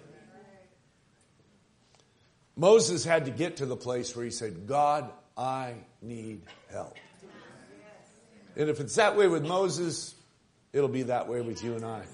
Moses had to get to the place where he said, God, I need help. And if it's that way with Moses, it'll be that way with you and I.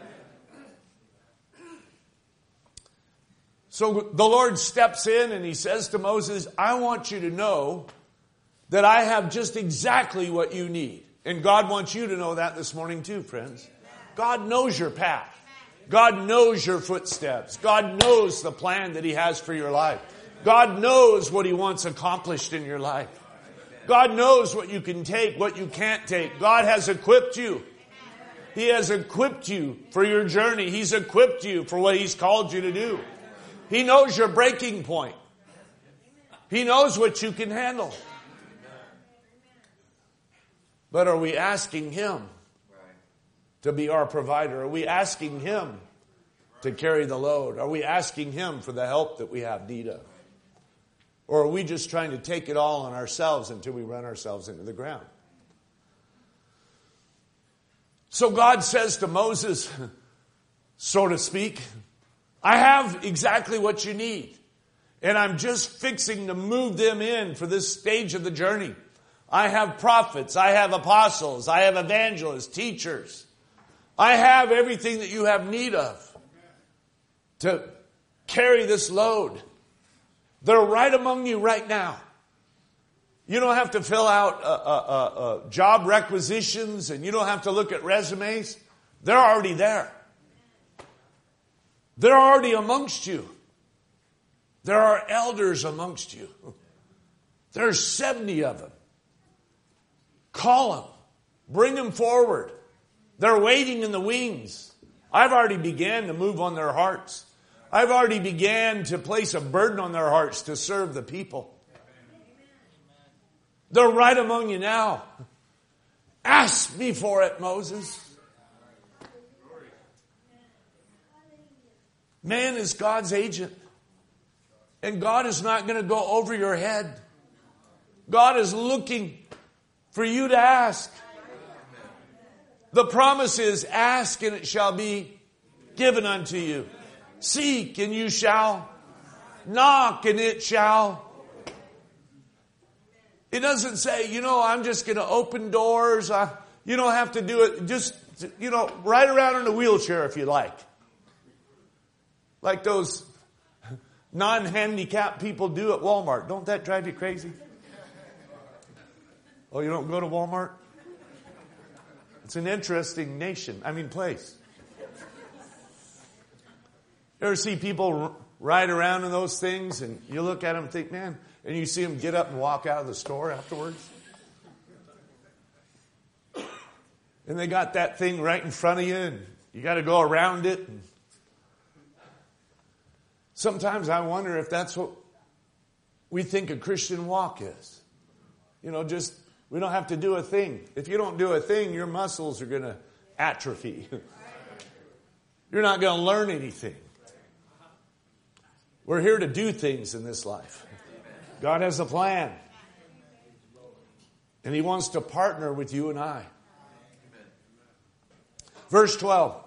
So the Lord steps in and he says to Moses, I want you to know that I have just exactly what you need. And God wants you to know that this morning too, friends. God knows your path. God knows your footsteps. God knows the plan that he has for your life. God knows what he wants accomplished in your life. God knows what you can take, what you can't take. God has equipped you. He has equipped you for your journey. He's equipped you for what he's called you to do. He knows your breaking point. He knows what you can handle. But are we asking him to be our provider? Are we asking him to carry the load? Are we asking him for the help that we have need of? Or are we just trying to take it all on ourselves until we run ourselves into the ground? So God says to Moses, so to speak, I have exactly what you need. And I'm just fixing to move them in for this stage of the journey. I have prophets, I have apostles, I have evangelists, teachers. I have everything that you have need of to carry this load. They're right among you right now. You don't have to fill out uh, uh, uh, job requisitions, and you don't have to look at resumes. They're already there. They're already amongst you. There are elders amongst you. There's seventy of them. Call them. Bring them forward. They're waiting in the wings. I've already began to move on their hearts. I've already began to place a burden on their hearts to serve the people. They're right among you now. Ask me for it, Moses. Man is God's agent. And God is not going to go over your head. God is looking for you to ask. The promise is, ask and it shall be given unto you. Seek and you shall. Knock and it shall. It doesn't say, you know, I'm just going to open doors. I, you don't have to do it. Just, you know, ride around in a wheelchair if you like. Like those non-handicapped people do at Walmart. Don't that drive you crazy? Oh, you don't go to Walmart? It's an interesting nation. I mean, place. You ever see people ride around in those things and you look at them and think, man, and you see them get up and walk out of the store afterwards? And they got that thing right in front of you and you got to go around it. And sometimes I wonder if that's what we think a Christian walk is. You know, just, we don't have to do a thing. If you don't do a thing, your muscles are going to atrophy. You're not going to learn anything. We're here to do things in this life. God has a plan. And He wants to partner with you and I. Verse twelve.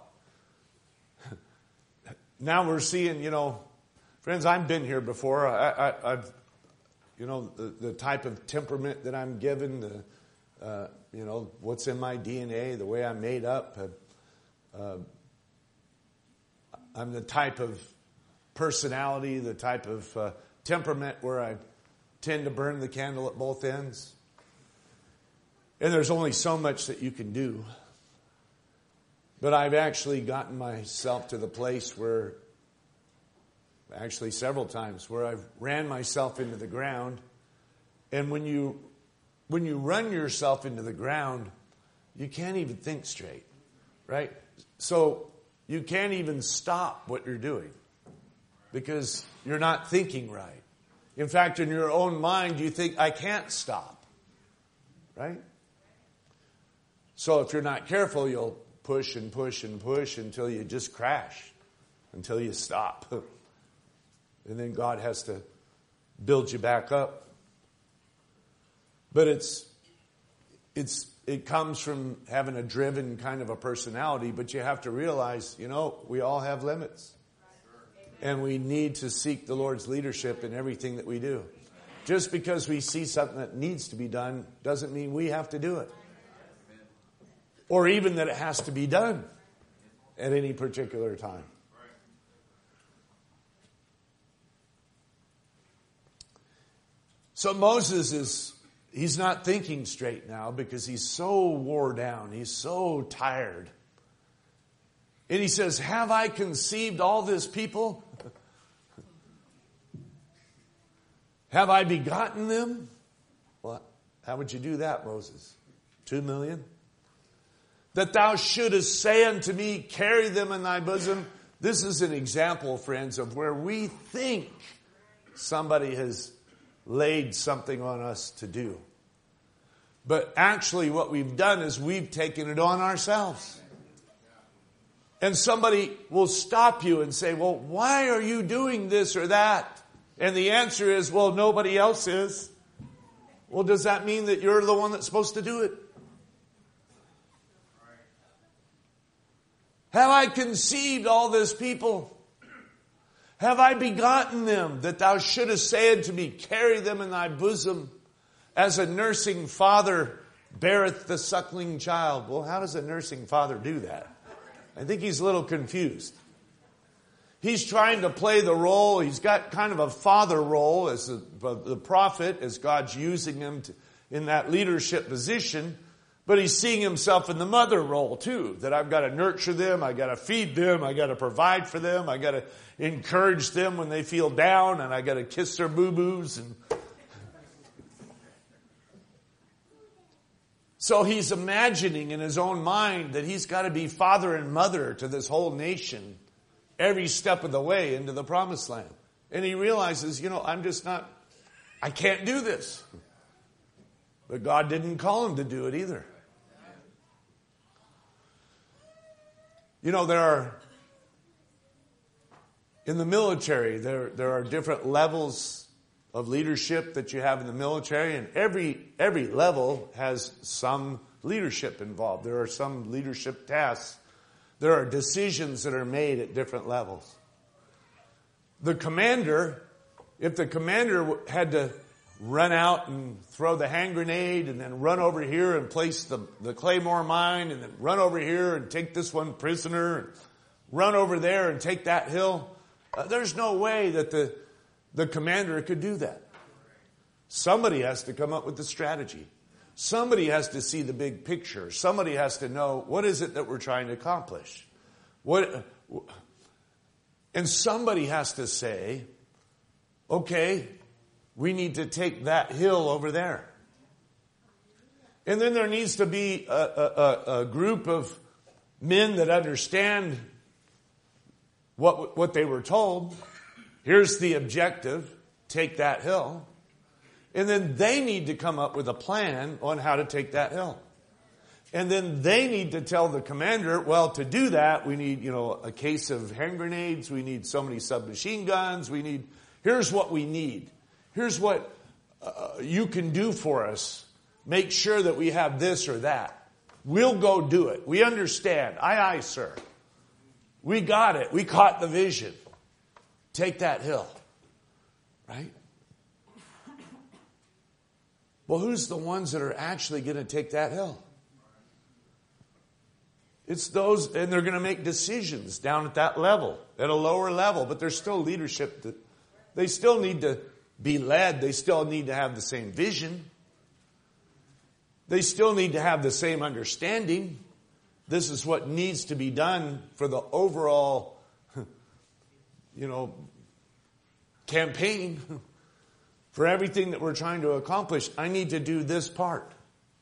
Now we're seeing, you know, friends, I've been here before. I, I, I've, you know, the, the type of temperament that I'm given, the, uh, you know, what's in my D N A, the way I'm made up. Uh, uh, I'm the type of personality, the type of uh, temperament where I tend to burn the candle at both ends. And there's only so much that you can do. But I've actually gotten myself to the place where, actually several times, where I've ran myself into the ground. And when you, when you run yourself into the ground, you can't even think straight, right? So you can't even stop what you're doing because you're not thinking right. In fact, in your own mind, you think, I can't stop, right? So if you're not careful, you'll push and push and push until you just crash, until you stop. And then God has to build you back up. But it's, it's, it comes from having a driven kind of a personality, but you have to realize, you know, we all have limits. And we need to seek the Lord's leadership in everything that we do. Just because we see something that needs to be done doesn't mean we have to do it. Or even that it has to be done at any particular time. So Moses is, he's not thinking straight now because he's so wore down. He's so tired. And he says, have I conceived all this people? Have I begotten them? Well, how would you do that, Moses? Two million? That thou shouldest say unto me, carry them in thy bosom. This is an example, friends, of where we think somebody has laid something on us to do. But actually what we've done is we've taken it on ourselves. And somebody will stop you and say, well, why are you doing this or that? And the answer is, well, nobody else is. Well, does that mean that you're the one that's supposed to do it? Have I conceived all this people? Have I begotten them, that thou shouldest say unto me, carry them in thy bosom, as a nursing father beareth the suckling child? Well, how does a nursing father do that? I think he's a little confused. He's trying to play the role. He's got kind of a father role as the, the prophet, as God's using him to, in that leadership position. But he's seeing himself in the mother role too, that I've got to nurture them, I've got to feed them, I've got to provide for them, I've got to encourage them when they feel down, and I've got to kiss their boo-boos. And so he's imagining in his own mind that he's got to be father and mother to this whole nation every step of the way into the promised land. And he realizes, you know, I'm just not, I can't do this. But God didn't call him to do it either. You know, there are, in the military, there, there are different levels of leadership that you have in the military, and every, every level has some leadership involved. There are some leadership tasks. There are decisions that are made at different levels. The commander, if the commander had to run out and throw the hand grenade and then run over here and place the, the Claymore mine and then run over here and take this one prisoner and run over there and take that hill. Uh, there's no way that the, the commander could do that. Somebody has to come up with the strategy. Somebody has to see the big picture. Somebody has to know what is it that we're trying to accomplish. What, and somebody has to say, okay, we need to take that hill over there. And then there needs to be a, a, a group of men that understand what, what they were told. Here's the objective. Take that hill. And then they need to come up with a plan on how to take that hill. And then they need to tell the commander, well, to do that, we need, you know, a case of hand grenades. We need so many submachine guns. We need, here's what we need. Here's what uh, you can do for us. Make sure that we have this or that. We'll go do it. We understand. Aye, aye, sir. We got it. We caught the vision. Take that hill. Right? Well, who's the ones that are actually going to take that hill? It's those, and they're going to make decisions down at that level, at a lower level, but there's still leadership. That they still need to be led. They still need to have the same vision. They still need to have the same understanding. This is what needs to be done for the overall, you know, campaign. For everything that we're trying to accomplish, I need to do this part.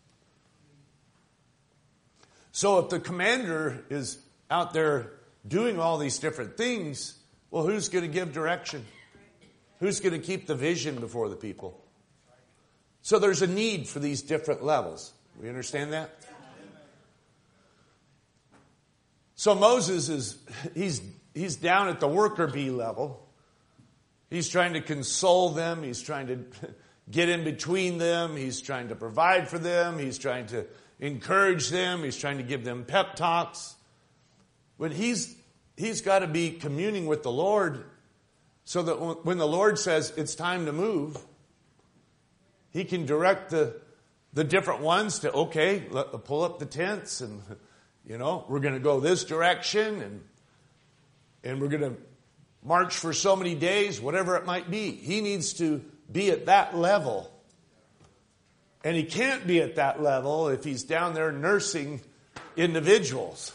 So if the commander is out there doing all these different things, well, who's going to give direction? Who's going to keep the vision before the people? So there's a need for these different levels. We understand that? So Moses is, he's, he's down at the worker bee level. He's trying to console them. He's trying to get in between them. He's trying to provide for them. He's trying to encourage them. He's trying to give them pep talks. But he's, he's got to be communing with the Lord so that when the Lord says it's time to move, he can direct the, the different ones to, okay, let, pull up the tents and, you know, we're going to go this direction and, and we're going to march for so many days, whatever it might be. He needs to be at that level. And he can't be at that level if he's down there nursing individuals.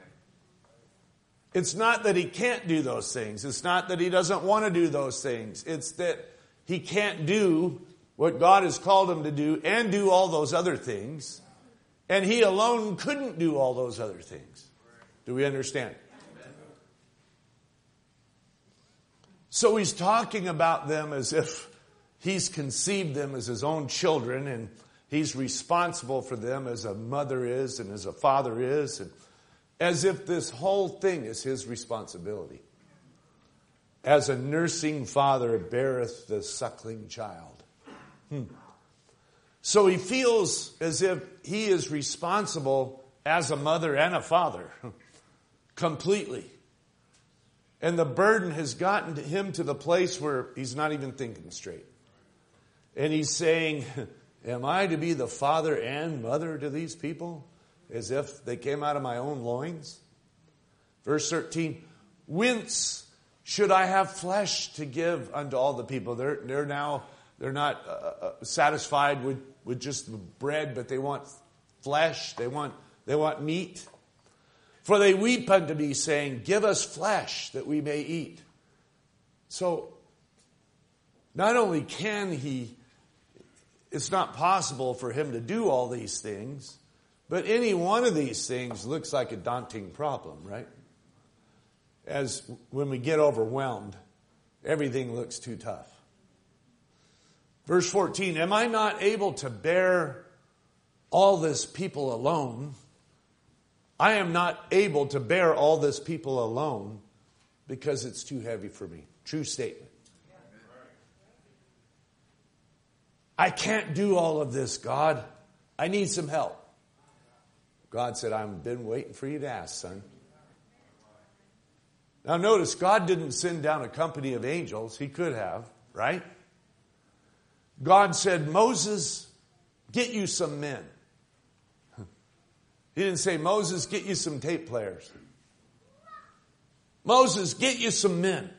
It's not that he can't do those things. It's not that he doesn't want to do those things. It's that he can't do what God has called him to do and do all those other things. And he alone couldn't do all those other things. Do we understand? So he's talking about them as if he's conceived them as his own children and he's responsible for them as a mother is and as a father is, and as if this whole thing is his responsibility. As a nursing father beareth the suckling child. Hmm. So he feels as if he is responsible as a mother and a father. Completely. And the burden has gotten to him to the place where he's not even thinking straight. And he's saying, am I to be the father and mother to these people? As if they came out of my own loins? Verse thirteen, whence should I have flesh to give unto all the people? They're, they're now, they're not uh, satisfied with, with just the bread, but they want flesh. They want, they want meat. For they weep unto me, saying, give us flesh that we may eat. So, not only can he, it's not possible for him to do all these things, but any one of these things looks like a daunting problem, right? As when we get overwhelmed, everything looks too tough. Verse fourteen, am I not able to bear all this people alone? I am not able to bear all this people alone because it's too heavy for me. True statement. I can't do all of this, God. I need some help. God said, I've been waiting for you to ask, son. Now notice, God didn't send down a company of angels. He could have, right? God said, Moses, get you some men. He didn't say, Moses, get you some tape players. Moses, get you some men.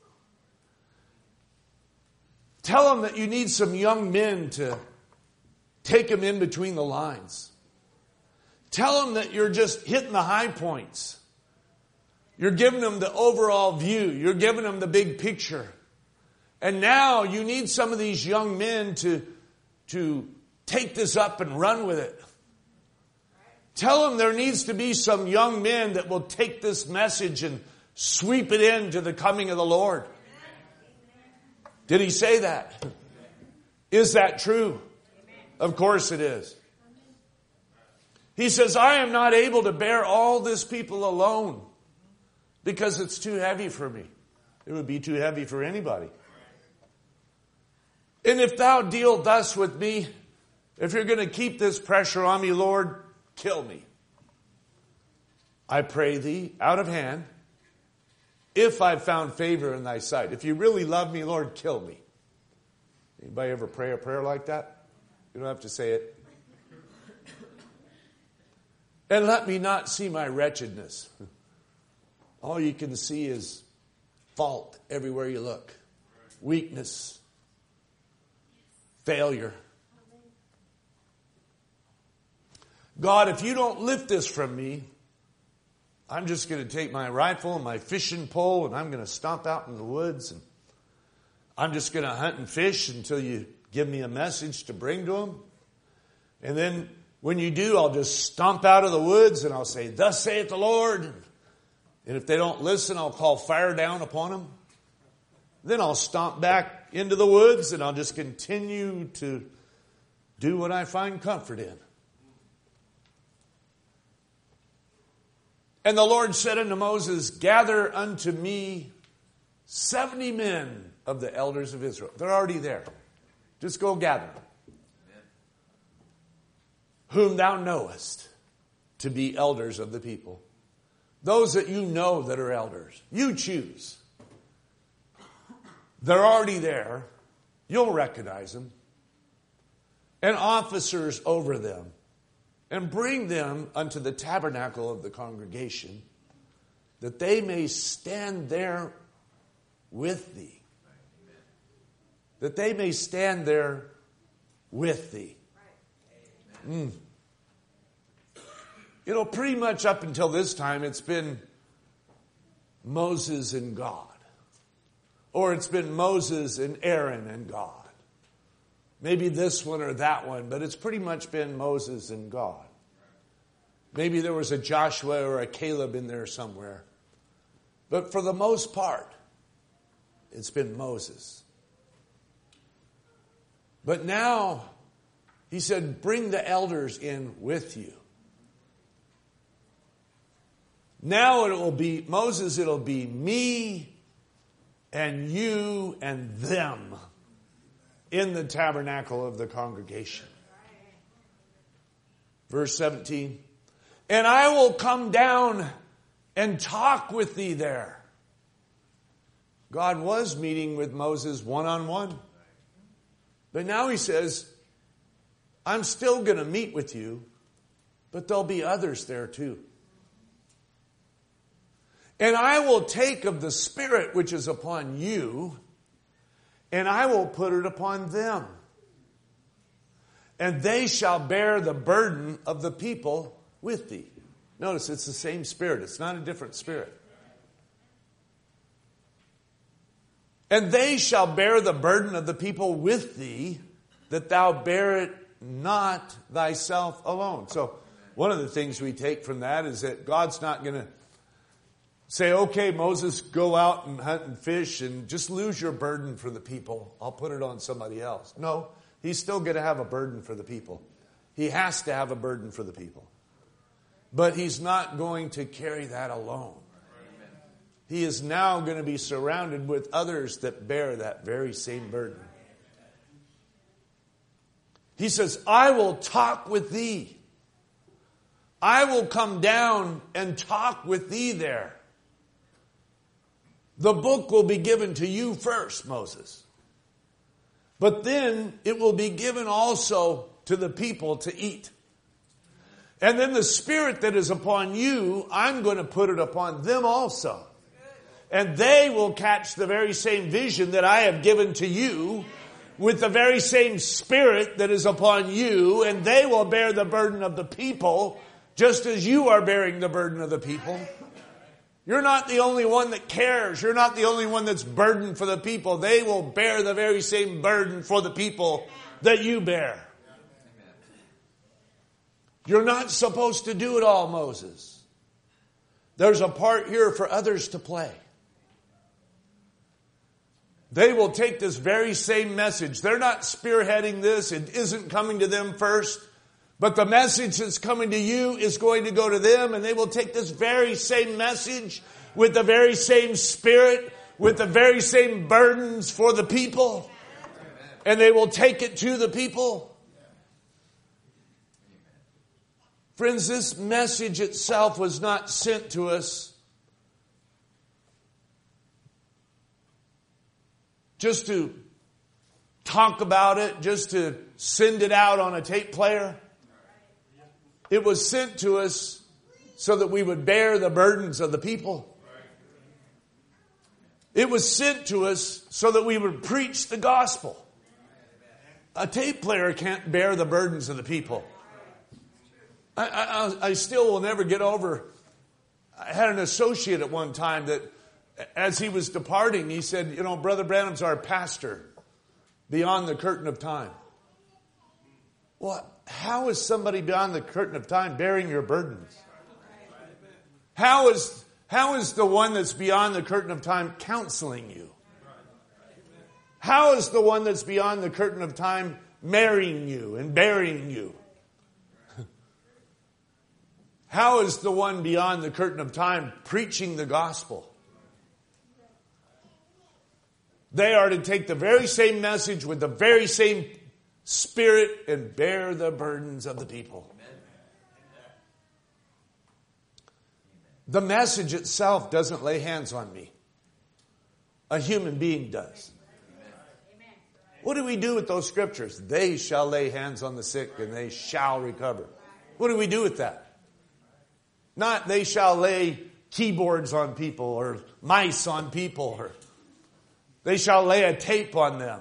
Tell them that you need some young men to take them in between the lines. Tell them that you're just hitting the high points. You're giving them the overall view. You're giving them the big picture. And now you need some of these young men to, to take this up and run with it. Tell them there needs to be some young men that will take this message and sweep it into the coming of the Lord. Did he say that? Is that true? Of course it is. He says, I am not able to bear all this people alone because it's too heavy for me. It would be too heavy for anybody. And if thou deal thus with me, if you're going to keep this pressure on me, Lord, kill me. I pray thee out of hand, if I've found favor in thy sight. If you really love me, Lord, kill me. Anybody ever pray a prayer like that? You don't have to say it. And let me not see my wretchedness. All you can see is fault everywhere you look. Weakness. Failure. God, if you don't lift this from me, I'm just going to take my rifle and my fishing pole and I'm going to stomp out in the woods and I'm just going to hunt and fish until you give me a message to bring to them. And then when you do, I'll just stomp out of the woods and I'll say, thus saith the Lord. And if they don't listen, I'll call fire down upon them. Then I'll stomp back into the woods and I'll just continue to do what I find comfort in. And the Lord said unto Moses, gather unto me seventy men of the elders of Israel. They're already there. Just go gather them. Whom thou knowest to be elders of the people. Those that you know that are elders. You choose. They're already there. You'll recognize them. And officers over them. And bring them unto the tabernacle of the congregation, that they may stand there with thee. That they may stand there with thee. Mm. You know, pretty much up until this time, it's been Moses and God. Or it's been Moses and Aaron and God. Maybe this one or that one, but it's pretty much been Moses and God. Maybe there was a Joshua or a Caleb in there somewhere. But for the most part, it's been Moses. But now, he said, bring the elders in with you. Now it will be, Moses, it'll be me and you and them in the tabernacle of the congregation. Verse seventeen. And I will come down and talk with thee there. God was meeting with Moses one-on-one. But now he says, I'm still going to meet with you, but there'll be others there too. And I will take of the Spirit which is upon you, and I will put it upon them. And they shall bear the burden of the people with thee. Notice it's the same Spirit. It's not a different Spirit. And they shall bear the burden of the people with thee, that thou bear it not thyself alone. So one of the things we take from that is that God's not going to say, okay, Moses, go out and hunt and fish and just lose your burden for the people. I'll put it on somebody else. No, he's still going to have a burden for the people. He has to have a burden for the people. But he's not going to carry that alone. He is now going to be surrounded with others that bear that very same burden. He says, I will talk with thee. I will come down and talk with thee there. The book will be given to you first, Moses. But then it will be given also to the people to eat. And then the Spirit that is upon you, I'm going to put it upon them also. And they will catch the very same vision that I have given to you with the very same Spirit that is upon you. And they will bear the burden of the people just as you are bearing the burden of the people. You're not the only one that cares. You're not the only one that's burdened for the people. They will bear the very same burden for the people that you bear. You're not supposed to do it all, Moses. There's a part here for others to play. They will take this very same message. They're not spearheading this. It isn't coming to them first. But the message that's coming to you is going to go to them, and they will take this very same message with the very same Spirit, with the very same burdens for the people. and they will take it to the people. Friends, this message itself was not sent to us just to talk about it, just to send it out on a tape player. It was sent to us so that we would bear the burdens of the people. It was sent to us so that we would preach the gospel. A tape player can't bear the burdens of the people. I, I, I still will never get over. I had an associate at one time that as he was departing, he said, you know, Brother Branham's our pastor beyond the curtain of time. Well, how is somebody beyond the curtain of time bearing your burdens? How is, how is the one that's beyond the curtain of time counseling you? How is the one that's beyond the curtain of time marrying you and burying you? How is the one beyond the curtain of time preaching the gospel? They are to take the very same message with the very same spirit and bear the burdens of the people. The message itself doesn't lay hands on me. A human being does. What do we do with those scriptures? They shall lay hands on the sick and they shall recover. What do we do with that? Not they shall lay keyboards on people or mice on people, or they shall lay a tape on them.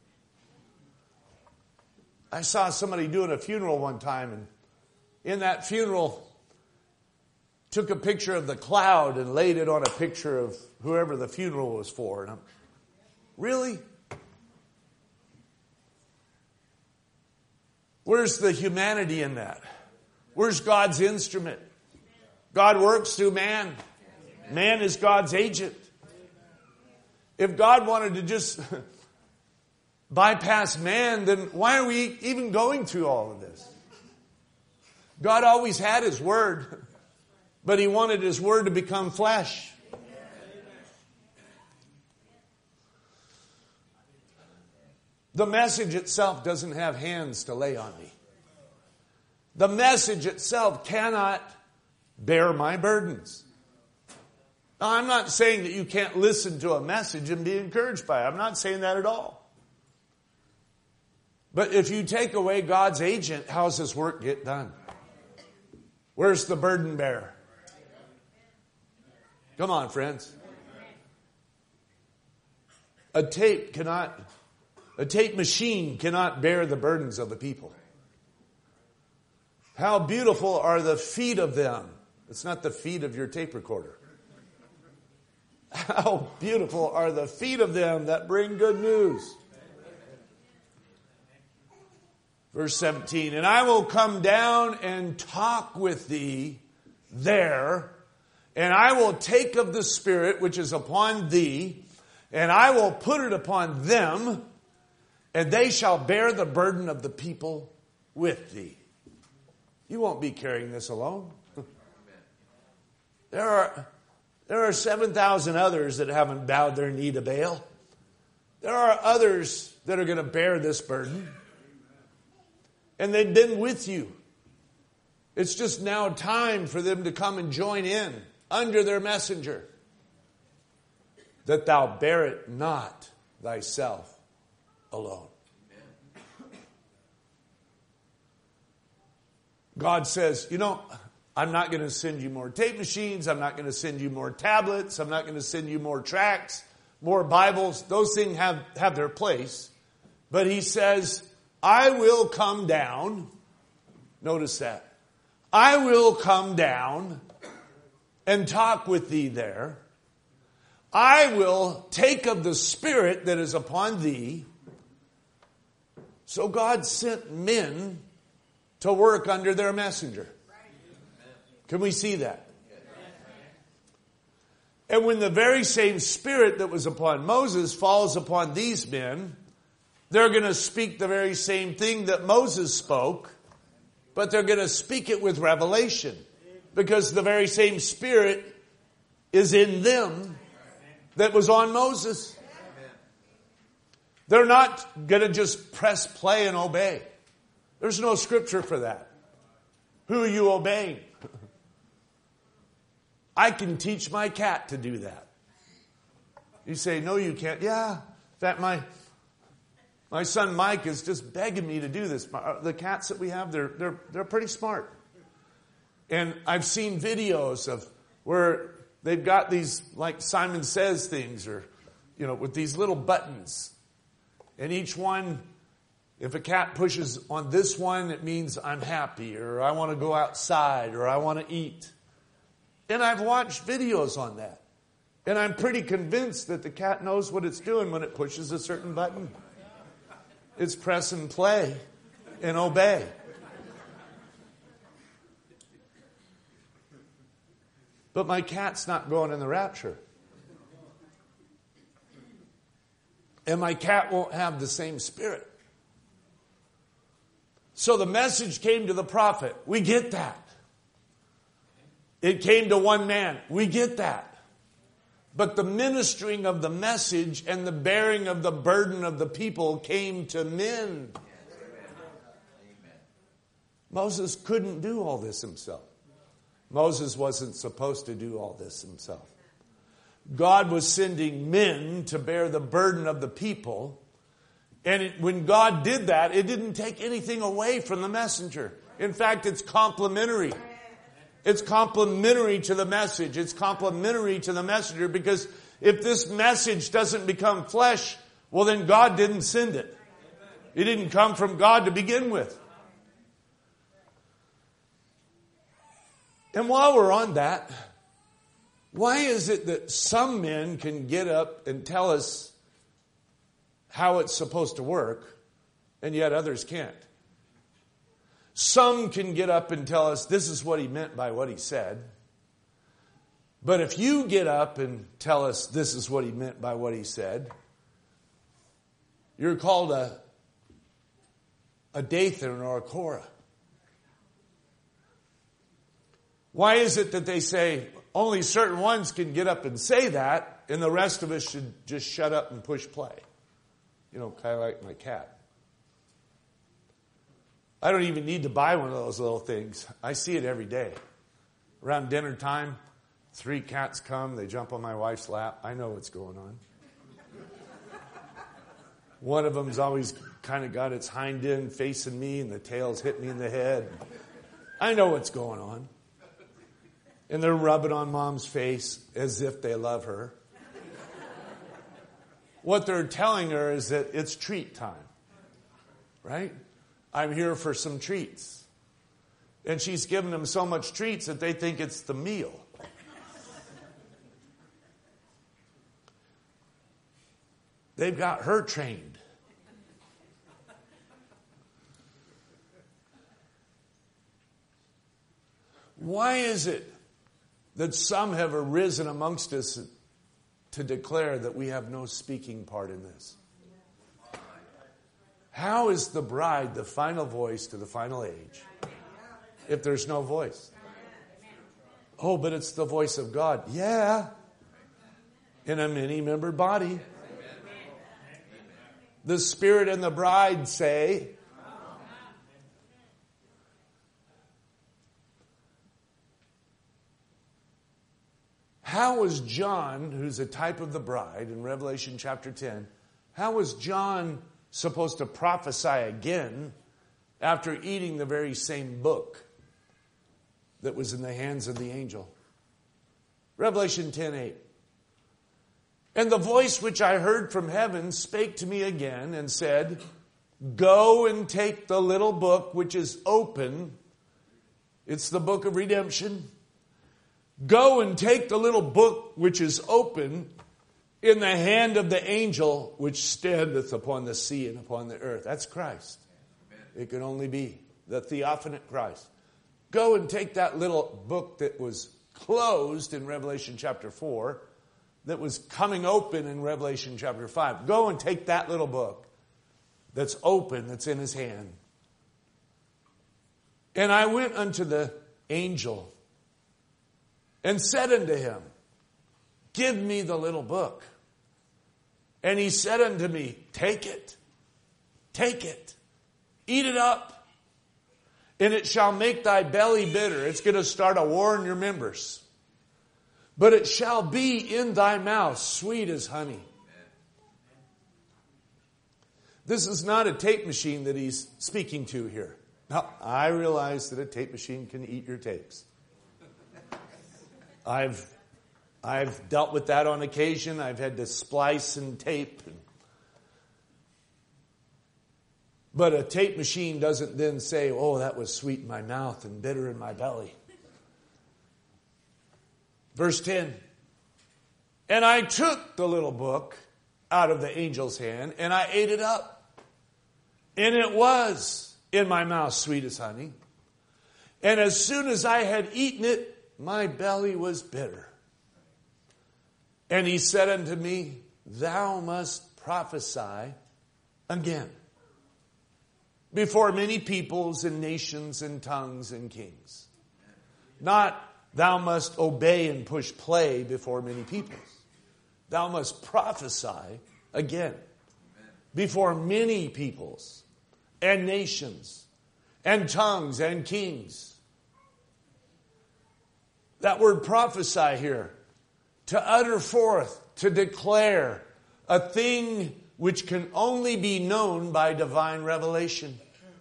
I saw somebody doing a funeral one time, and in that funeral took a picture of the cloud and laid it on a picture of whoever the funeral was for. And I'm, really? Where's the humanity in that? Where's God's instrument? God works through man. Man is God's agent. If God wanted to just bypass man, then why are we even going through all of this? God always had His Word, but He wanted His Word to become flesh. The message itself doesn't have hands to lay on me. The message itself cannot bear my burdens. Now, I'm not saying that you can't listen to a message and be encouraged by it. I'm not saying that at all. But if you take away God's agent, how does this work get done? Where's the burden bearer? Come on, friends. A tape cannot, a tape machine cannot bear the burdens of the people. How beautiful are the feet of them. It's not the feet of your tape recorder. How beautiful are the feet of them that bring good news. Verse seventeen, and I will come down and talk with thee there, and I will take of the Spirit which is upon thee, and I will put it upon them, and they shall bear the burden of the people with thee. You won't be carrying this alone. There are, there are seven thousand others that haven't bowed their knee to Baal. There are others that are going to bear this burden. And they've been with you. It's just now time for them to come and join in under their messenger. That thou bear it not thyself alone. God says, you know, I'm not going to send you more tape machines. I'm not going to send you more tablets. I'm not going to send you more tracts, more Bibles. Those things have, have their place. But He says, I will come down. Notice that. I will come down and talk with thee there. I will take of the Spirit that is upon thee. So God sent men to work under their messenger. Can we see that? And when the very same Spirit that was upon Moses falls upon these men, they're going to speak the very same thing that Moses spoke, but they're going to speak it with revelation, because the very same Spirit is in them that was on Moses. They're not going to just press play and obey. There's no scripture for that. Who are you obeying? I can teach my cat to do that. You say, no, you can't. Yeah. In fact, my, my son Mike is just begging me to do this. The cats that we have, they're, they're, they're pretty smart. And I've seen videos of where they've got these, like Simon Says things, or, you know, with these little buttons. And each one, if a cat pushes on this one, it means I'm happy, or I want to go outside, or I want to eat. And I've watched videos on that. And I'm pretty convinced that the cat knows what it's doing when it pushes a certain button. It's press and play and obey. But my cat's not going in the rapture. And my cat won't have the same spirit. So the message came to the prophet. We get that. It came to one man. We get that. But the ministering of the message and the bearing of the burden of the people came to men. Moses couldn't do all this himself. Moses wasn't supposed to do all this himself. God was sending men to bear the burden of the people. And it, when God did that, it didn't take anything away from the messenger. In fact, it's complementary. It's complementary to the message. It's complementary to the messenger, because if this message doesn't become flesh, well, then God didn't send it. It didn't come from God to begin with. And while we're on that, why is it that some men can get up and tell us how it's supposed to work, and yet others can't? Some can get up and tell us this is what he meant by what he said. But if you get up and tell us this is what he meant by what he said, you're called a, a Dathan or a Korah. Why is it that they say only certain ones can get up and say that, and the rest of us should just shut up and push play? You know, kind of like my cat. I don't even need to buy one of those little things. I see it every day. Around dinner time, three cats come, they jump on my wife's lap. I know what's going on. One of them's always kind of got its hind end facing me, and the tail's hit me in the head. I know what's going on. And they're rubbing on mom's face as if they love her. What they're telling her is that it's treat time. Right? I'm here for some treats. And she's giving them so much treats that they think it's the meal. They've got her trained. Why is it that some have arisen amongst us to declare that we have no speaking part in this? How is the bride the final voice to the final age if there's no voice? Oh, but it's the voice of God. Yeah. In a many-membered body. The Spirit and the bride say, how was John, who's a type of the bride in Revelation chapter ten, how was John supposed to prophesy again after eating the very same book that was in the hands of the angel? Revelation ten eight. And the voice which I heard from heaven spake to me again and said, go and take the little book which is open. It's the book of redemption. Go and take the little book which is open in the hand of the angel which standeth upon the sea and upon the earth. That's Christ. It can only be the theophanic Christ. Go and take that little book that was closed in Revelation chapter four, that was coming open in Revelation chapter five. Go and take that little book that's open, that's in his hand. And I went unto the angel and said unto him, give me the little book. And he said unto me, take it, take it, eat it up, and it shall make thy belly bitter. It's going to start a war in your members. But it shall be in thy mouth sweet as honey. This is not a tape machine that he's speaking to here. Now, I realize that a tape machine can eat your tapes. I've I've dealt with that on occasion. I've had to splice and tape. But a tape machine doesn't then say, oh, that was sweet in my mouth and bitter in my belly. Verse ten. And I took the little book out of the angel's hand, and I ate it up. And it was in my mouth sweet as honey. And as soon as I had eaten it, my belly was bitter. And he said unto me, thou must prophesy again before many peoples and nations and tongues and kings. Not thou must obey and push play before many peoples. Thou must prophesy again before many peoples and nations and tongues and kings. That word prophesy here, to utter forth, to declare a thing which can only be known by divine revelation.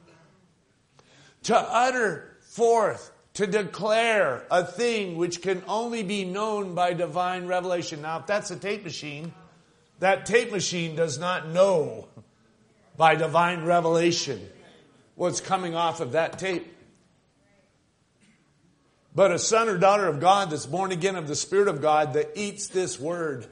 To utter forth, to declare a thing which can only be known by divine revelation. Now, if that's a tape machine, that tape machine does not know by divine revelation what's coming off of that tape. But a son or daughter of God that's born again of the Spirit of God that eats this word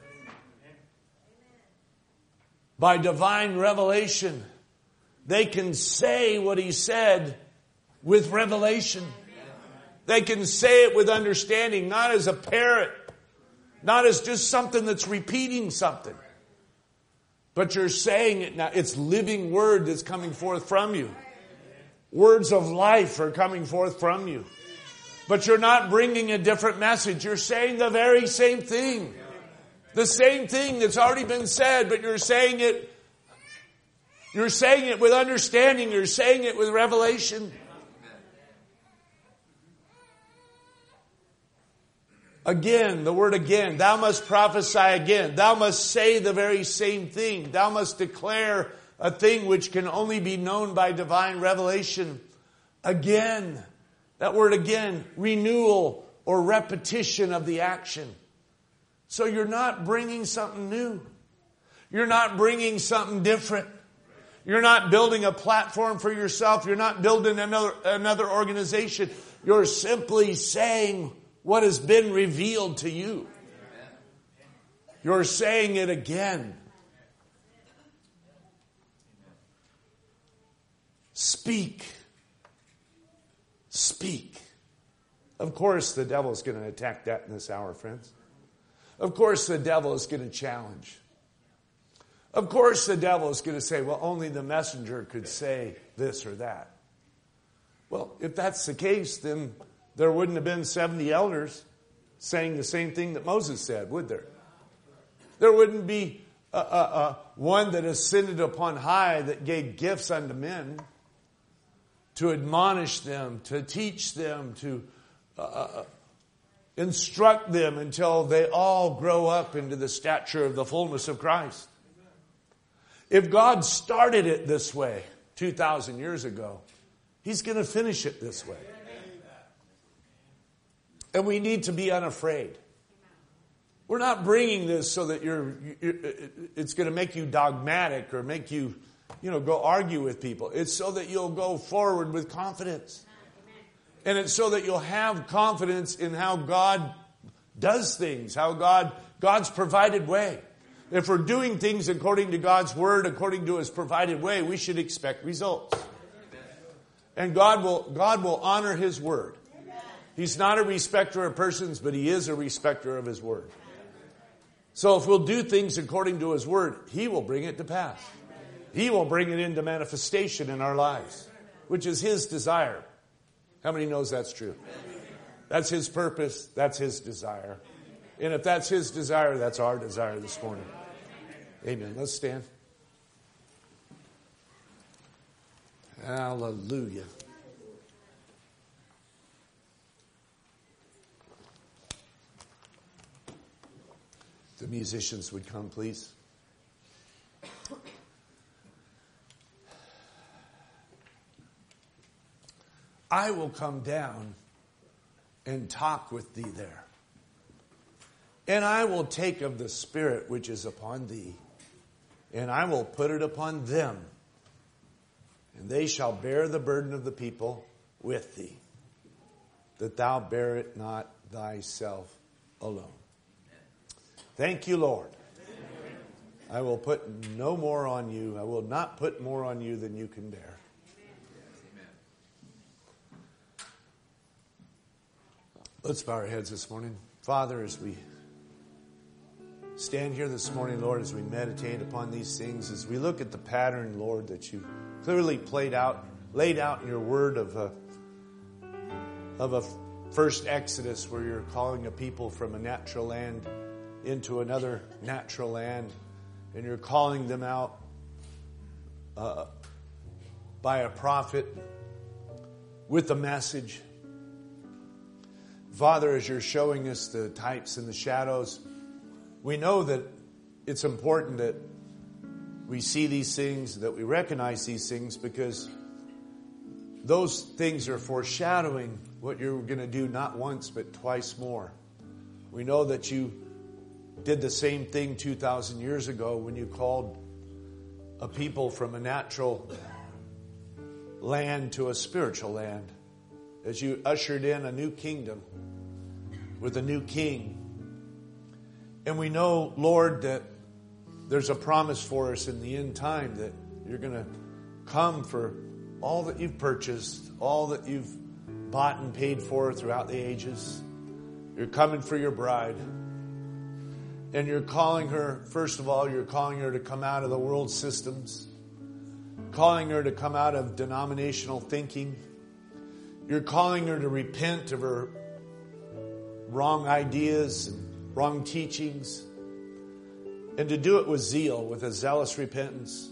by divine revelation, they can say what he said with revelation. They can say it with understanding, not as a parrot, not as just something that's repeating something. But you're saying it now. It's living word that's coming forth from you. Words of life are coming forth from you. But you're not bringing a different message. You're saying the very same thing. The same thing that's already been said, but you're saying it, you're saying it with understanding. You're saying it with revelation. Again, the word again. Thou must prophesy again. Thou must say the very same thing. Thou must declare a thing which can only be known by divine revelation. Again. That word again, renewal or repetition of the action. So you're not bringing something new. You're not bringing something different. You're not building a platform for yourself. You're not building another, another organization. You're simply saying what has been revealed to you. You're saying it again. Speak. Speak. Of course the devil is going to attack that in this hour, friends. Of course the devil is going to challenge. Of course the devil is going to say, well, only the messenger could say this or that. Well, if that's the case, then there wouldn't have been seventy elders saying the same thing that Moses said, would there? There wouldn't be a, a, a one that ascended upon high that gave gifts unto men to admonish them, to teach them, to uh, instruct them until they all grow up into the stature of the fullness of Christ. If God started it this way two thousand years ago, He's going to finish it this way. And we need to be unafraid. We're not bringing this so that you're, you're it's going to make you dogmatic or make you You know, go argue with people. It's so that you'll go forward with confidence. And it's so that you'll have confidence in how God does things, how God, God's provided way. If we're doing things according to God's word, according to His provided way, we should expect results. And God will, God will honor His word. He's not a respecter of persons, but He is a respecter of His word. So if we'll do things according to His word, He will bring it to pass. He will bring it into manifestation in our lives, which is His desire. How many knows that's true? That's His purpose. That's His desire. And if that's His desire, that's our desire this morning. Amen. Let's stand. Hallelujah. The musicians would come, please. I will come down and talk with thee there. And I will take of the Spirit which is upon thee, and I will put it upon them, and they shall bear the burden of the people with thee, that thou bear it not thyself alone. Thank you, Lord. I will put no more on you. I will not put more on you than you can bear. Let's bow our heads this morning. Father, as we stand here this morning, Lord, as we meditate upon these things, as we look at the pattern, Lord, that you clearly played out, laid out in your word of a, of a first Exodus where you're calling a people from a natural land into another natural land, and you're calling them out uh, by a prophet with a message. Father, as you're showing us the types and the shadows, we know that it's important that we see these things, that we recognize these things, because those things are foreshadowing what you're going to do not once but twice more. We know that you did the same thing two thousand years ago when you called a people from a natural land to a spiritual land, as you ushered in a new kingdom with a new king. And we know, Lord, that there's a promise for us in the end time that you're going to come for all that you've purchased, all that you've bought and paid for throughout the ages. You're coming for your bride. And you're calling her, first of all, you're calling her to come out of the world systems, calling her to come out of denominational thinking. You're calling her to repent of her wrong ideas and wrong teachings, and to do it with zeal, with a zealous repentance.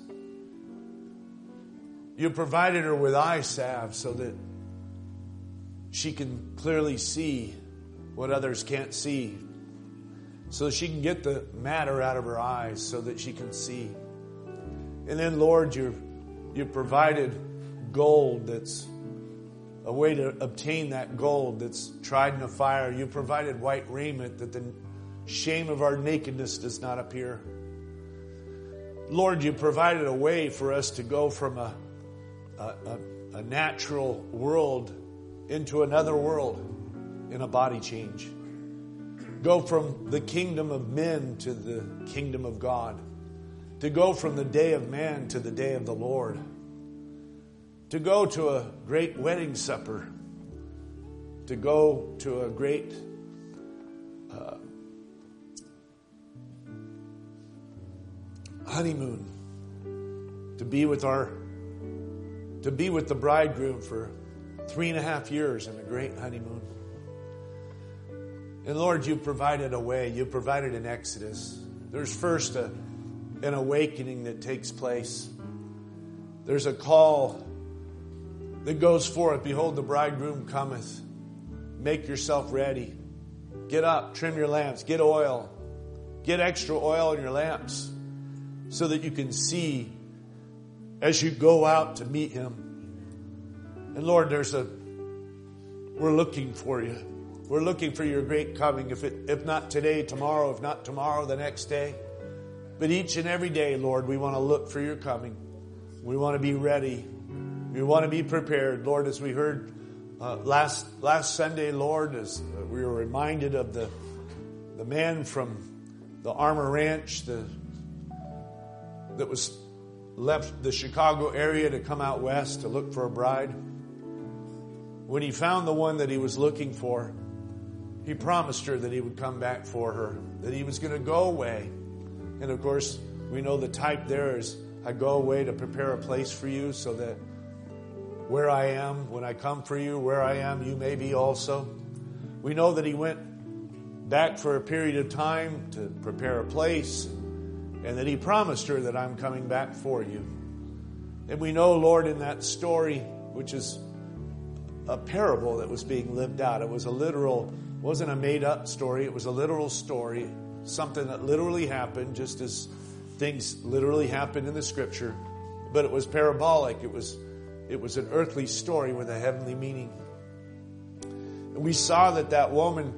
You provided her with eye salve so that she can clearly see what others can't see, so that she can get the matter out of her eyes so that she can see. And then, Lord, you you provided gold that's a way to obtain that gold that's tried in a fire. You provided white raiment that the shame of our nakedness does not appear. Lord, you provided a way for us to go from a, a, a, a natural world into another world in a body change. Go from the kingdom of men to the kingdom of God. To go from the day of man to the day of the Lord. To go to a great wedding supper. To go to a great uh, honeymoon. To be with our, to be with the bridegroom for three and a half years in a great honeymoon. And Lord, you provided a way. You provided an exodus. There's first a, an awakening that takes place. There's a call that goes forth. Behold, the bridegroom cometh. Make yourself ready. Get up, trim your lamps, get oil. Get extra oil in your lamps so that you can see as you go out to meet him. And Lord, there's a, we're looking for you. We're looking for your great coming. If it, if not today, tomorrow. If not tomorrow, the next day. But each and every day, Lord, we want to look for your coming. We want to be ready. We want to be prepared. Lord, as we heard uh, last last Sunday, Lord, as we were reminded of the the man from the Armour Ranch the, that was left the Chicago area to come out west to look for a bride. When he found the one that he was looking for, he promised her that he would come back for her, that he was going to go away. And of course, we know the type there is, I go away to prepare a place for you so that where I am, when I come for you, where I am, you may be also. We know that he went back for a period of time to prepare a place. and that he promised her that I'm coming back for you. And we know, Lord, in that story, which is a parable that was being lived out, it was a literal, wasn't a made-up story, it was a literal story, something that literally happened, just as things literally happened in the Scripture, but it was parabolic. It was, it was an earthly story with a heavenly meaning. And we saw that that woman,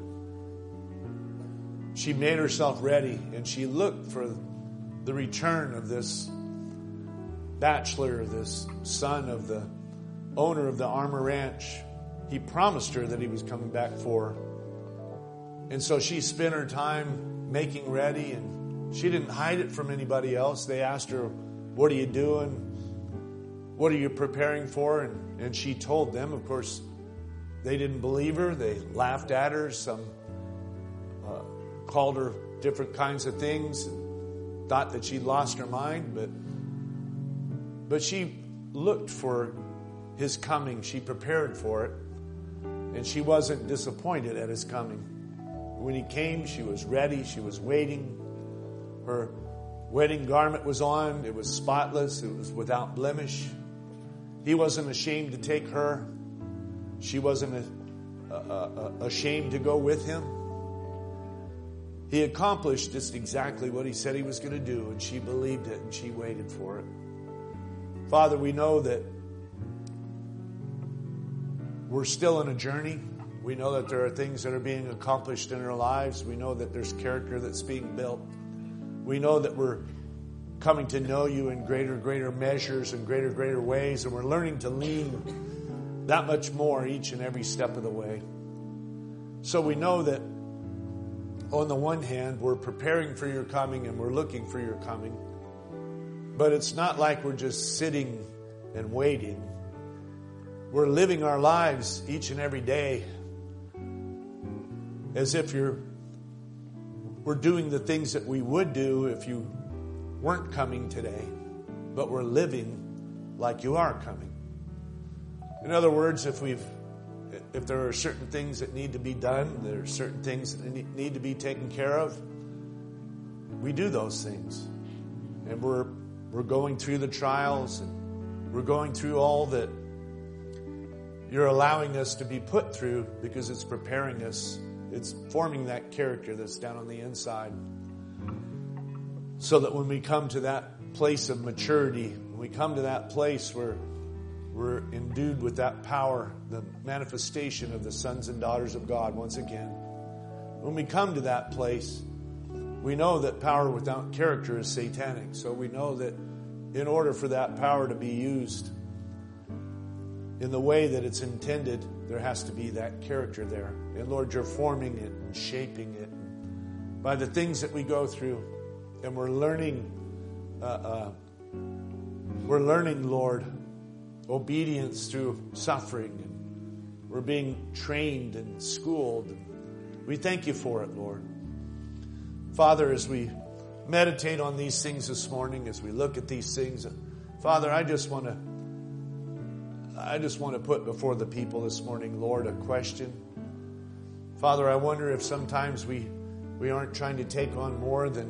she made herself ready, and she looked for the return of this bachelor, this son of the owner of the Armour Ranch. He promised her that he was coming back for her. And so she spent her time making ready, and she didn't hide it from anybody else. They asked her, what are you doing? What are you preparing for? And, and she told them. Of course, they didn't believe her. They laughed at her. Some uh, called her different kinds of things, and thought that she'd lost her mind. But, but she looked for his coming. She prepared for it. And she wasn't disappointed at his coming. When he came, she was ready. She was waiting. Her wedding garment was on. It was spotless. It was without blemish. He wasn't ashamed to take her. She wasn't a, a, a, ashamed to go with him. He accomplished just exactly what he said he was going to do, and she believed it, and she waited for it. Father, we know that we're still in a journey. We know that there are things that are being accomplished in our lives. We know that there's character that's being built. We know that we're coming to know you in greater, greater measures and greater, greater ways. And we're learning to lean that much more each and every step of the way. So we know that on the one hand, we're preparing for your coming and we're looking for your coming. But it's not like we're just sitting and waiting. We're living our lives each and every day as if you're, we're doing the things that we would do if you weren't coming today, but we're living like you are coming. In other words, if we've, if there are certain things that need to be done, there are certain things that need to be taken care of, we do those things. And we're, we're going through the trials, and we're going through all that you're allowing us to be put through, because it's preparing us. It's forming that character that's down on the inside. So that when we come to that place of maturity, when we come to that place where we're endued with that power, the manifestation of the sons and daughters of God once again. When we come to that place, we know that power without character is satanic. So we know that in order for that power to be used in the way that it's intended, there has to be that character there. And Lord, you're forming it and shaping it by the things that we go through. And we're learning, uh, uh, we're learning, Lord, obedience through suffering. And we're being trained and schooled. And we thank you for it, Lord. Father, as we meditate on these things this morning, as we look at these things, Father, I just want to I just want to put before the people this morning, Lord, a question. Father, I wonder if sometimes we, we aren't trying to take on more than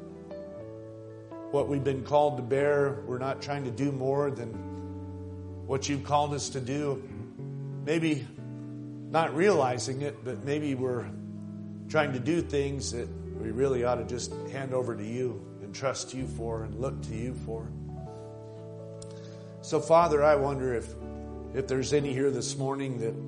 what we've been called to bear. We're not trying to do more than what you've called us to do. Maybe not realizing it, but maybe we're trying to do things that we really ought to just hand over to you and trust you for and look to you for. So, Father, I wonder if If there's any here this morning that,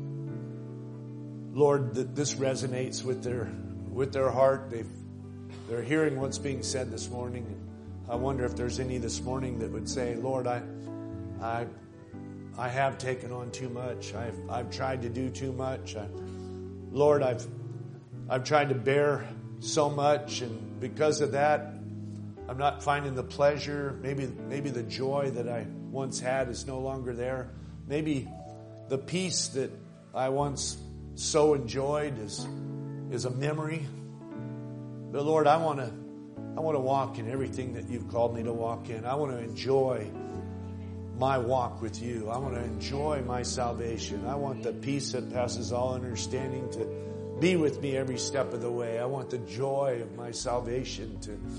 Lord, that this resonates with their with their heart. They've, they're hearing what's being said this morning. I wonder if there's any this morning that would say, Lord, I I I have taken on too much. I've I've tried to do too much. I, Lord, I've I've tried to bear so much, and because of that, I'm not finding the pleasure. Maybe maybe the joy that I once had is no longer there. Maybe the peace that I once so enjoyed is is a memory. But Lord, I want to I want to walk in everything that you've called me to walk in. I want to enjoy my walk with you. I want to enjoy my salvation. I want the peace that passes all understanding to be with me every step of the way. I want the joy of my salvation to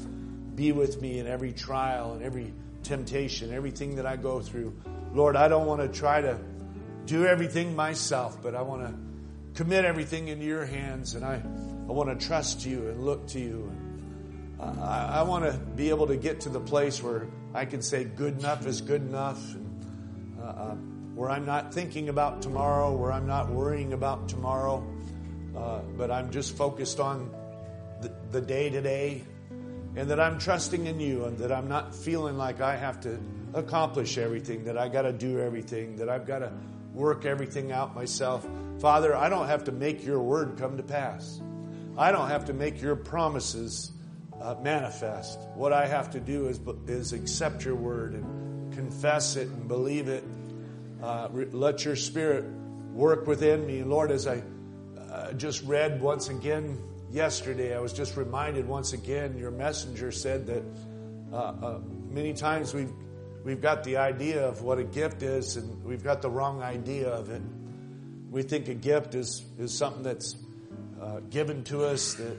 be with me in every trial and every temptation, everything that I go through. Lord, I don't want to try to do everything myself, but I want to commit everything into your hands, and I, I want to trust you and look to you. And I, I want to be able to get to the place where I can say good enough is good enough, and uh, uh, where I'm not thinking about tomorrow, where I'm not worrying about tomorrow, uh, but I'm just focused on the, the day-to-day, and that I'm trusting in you, and that I'm not feeling like I have to accomplish everything, that I got to do everything, that I've got to work everything out myself. Father, I don't have to make your word come to pass. I don't have to make your promises uh, manifest. What I have to do is, is accept your word and confess it and believe it. Uh, re- let your Spirit work within me. Lord, as I uh, just read once again yesterday, I was just reminded once again, your messenger said that uh, uh, many times we've we've got the idea of what a gift is, and we've got the wrong idea of it. We think a gift is, is something that's uh, given to us, that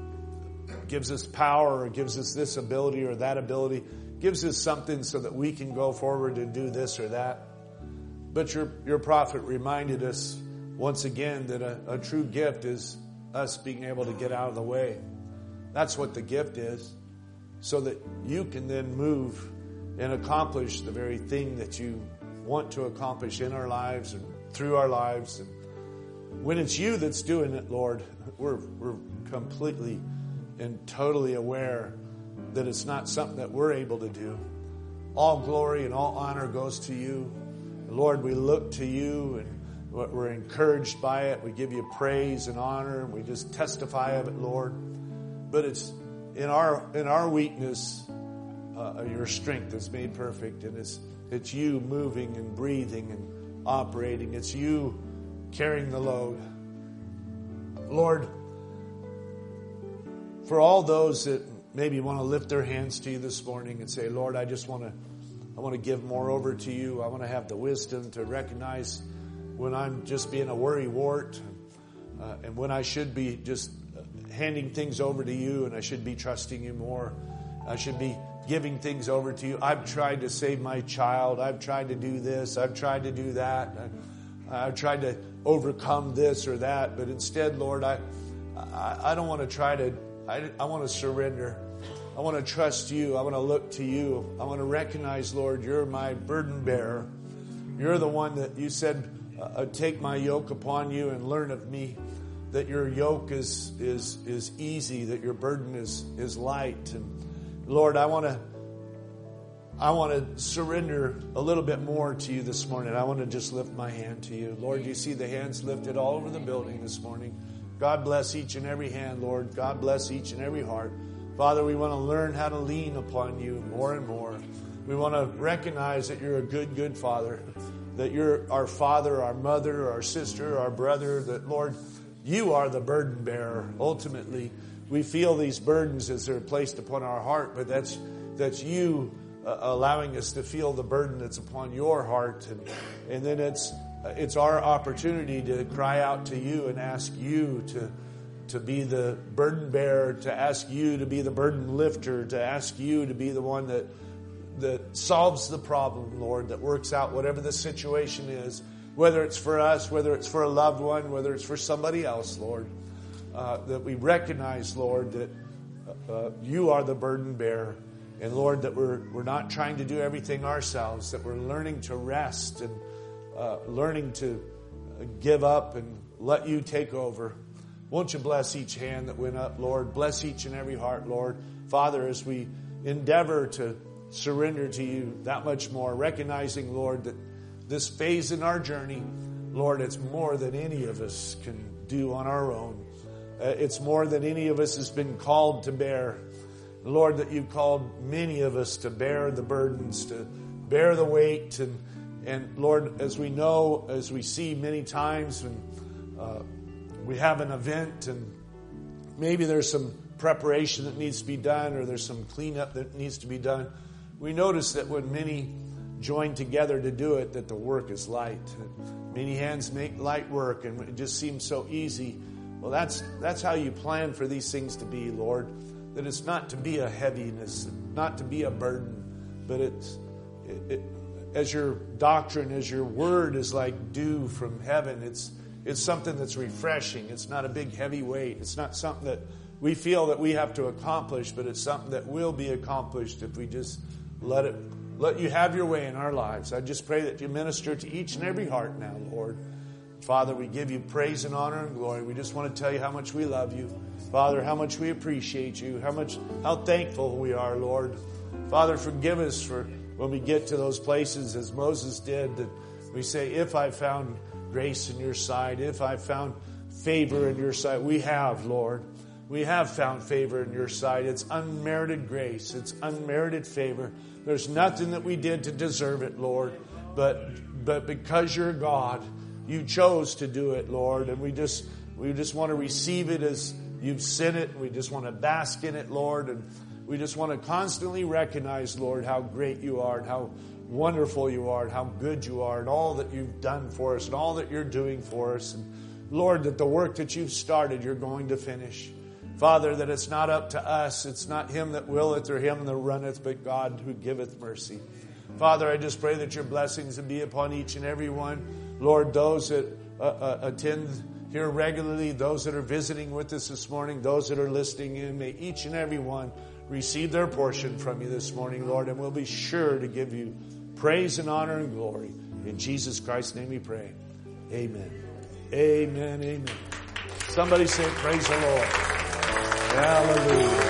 gives us power or gives us this ability or that ability, gives us something so that we can go forward and do this or that. But your, your prophet reminded us once again that a, a true gift is us being able to get out of the way. That's what the gift is, so that you can then move and accomplish the very thing that you want to accomplish in our lives and through our lives. And when it's you that's doing it, Lord, we're we're completely and totally aware that it's not something that we're able to do. All glory and all honor goes to you. Lord, we look to you and we're encouraged by it. We give you praise and honor, and we just testify of it, Lord. But it's in our in our weakness, uh, your strength is made perfect, and it's it's you moving and breathing and operating. It's you carrying the load, Lord. For all those that maybe want to lift their hands to you this morning and say, Lord, I just want to I want to give more over to you. I want to have the wisdom to recognize when I'm just being a worry wart, uh, and when I should be just handing things over to you, and I should be trusting you more. I should be giving things over to you. I've tried to save my child. I've tried to do this. I've tried to do that. I, I've tried to overcome this or that. But instead, Lord, I I, I don't want to try to, I, I want to surrender. I want to trust you. I want to look to you. I want to recognize, Lord, you're my burden bearer. You're the one that you said, uh, take my yoke upon you and learn of me. That your yoke is is is easy, that your burden is is light. And Lord, I want to I want to surrender a little bit more to you this morning. I want to just lift my hand to you. Lord, you see the hands lifted all over the building this morning. God bless each and every hand, Lord. God bless each and every heart. Father, we want to learn how to lean upon you more and more. We want to recognize that you're a good, good Father, that you're our father, our mother, our sister, our brother, that, Lord, you are the burden bearer. Ultimately, we feel these burdens as they're placed upon our heart, but that's that's you uh, allowing us to feel the burden that's upon your heart, and and then it's it's our opportunity to cry out to you and ask you to to be the burden bearer, to ask you to be the burden lifter, to ask you to be the one that that solves the problem, Lord, that works out whatever the situation is. Whether it's for us, whether it's for a loved one, whether it's for somebody else, Lord, uh, that we recognize, Lord, that uh, you are the burden bearer. And, Lord, that we're we're not trying to do everything ourselves, that we're learning to rest and uh, learning to give up and let you take over. Won't you bless each hand that went up, Lord? Bless each and every heart, Lord. Father, as we endeavor to surrender to you that much more, recognizing, Lord, that this phase in our journey, Lord, it's more than any of us can do on our own. Uh, it's more than any of us has been called to bear. Lord, that you've called many of us to bear the burdens, to bear the weight. And, and Lord, as we know, as we see many times when uh, we have an event and maybe there's some preparation that needs to be done or there's some cleanup that needs to be done, we notice that when many join together to do it, that the work is light. Many hands make light work, and it just seems so easy. Well, that's that's how you plan for these things to be, Lord. that it's not to be a heaviness, not to be a burden, but it's, it, it, as your doctrine, as your word is like dew from heaven, it's it's something that's refreshing. It's not a big heavy weight. It's not something that we feel that we have to accomplish, but it's something that will be accomplished if we just let it, let you have your way in our lives. I just pray that you minister to each and every heart now, Lord. Father, we give you praise and honor and glory. We just want to tell you how much we love you. Father, how much we appreciate you, how much, how thankful we are, Lord. Father, forgive us for when we get to those places as Moses did, that we say, if I found grace in your sight, if I found favor in your sight. We have, Lord. We have found favor in your sight. It's unmerited grace. It's unmerited favor. There's nothing that we did to deserve it, Lord. But but because you're God, you chose to do it, Lord. And we just we just want to receive it as you've sent it. We just want to bask in it, Lord. And we just want to constantly recognize, Lord, how great you are and how wonderful you are and how good you are and all that you've done for us and all that you're doing for us. And Lord, that the work that you've started, you're going to finish. Father, that it's not up to us. It's not him that willeth or him that runneth, but God who giveth mercy. Father, I just pray that your blessings would be upon each and every one. Lord, those that uh, uh, attend here regularly, those that are visiting with us this morning, those that are listening in, may each and every one receive their portion from you this morning, Lord, and we'll be sure to give you praise and honor and glory. In Jesus Christ's name we pray. Amen. Amen. Amen. Somebody say, praise the Lord. Hallelujah.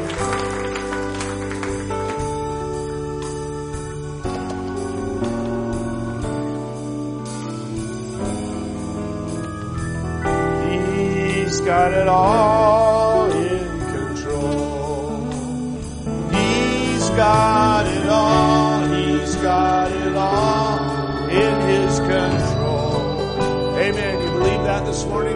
He's got it all in control. He's got it all. He's got it all in his control. Amen. You believe that this morning?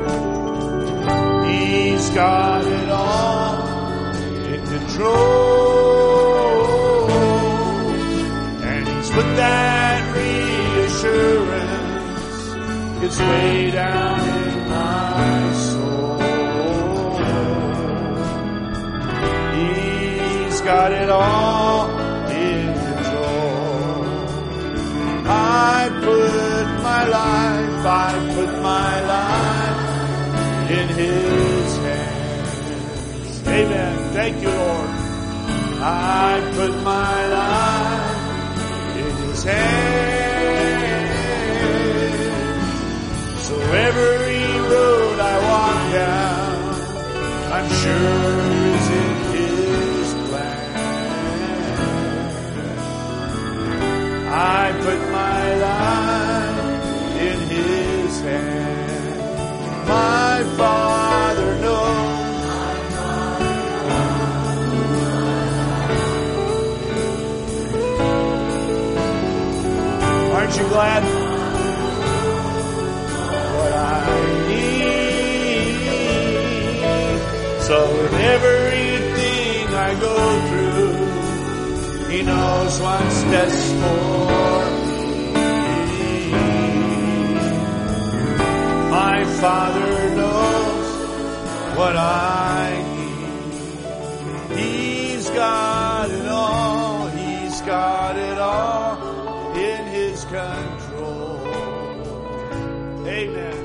He's got it all in control. And he's put that reassurance, it's way down in my soul. He's got it all in control. I put my life, I put my life in his hands. Amen. Thank you, Lord. I put my life in his hands. So every road I walk down, I'm sure is in his plan. I put my life in his hands. My Father knows. Aren't you glad? What I need. So in everything I go through, he knows what's best for me. My Father knows what I need. He's got it all. He's got it all in his control. Amen.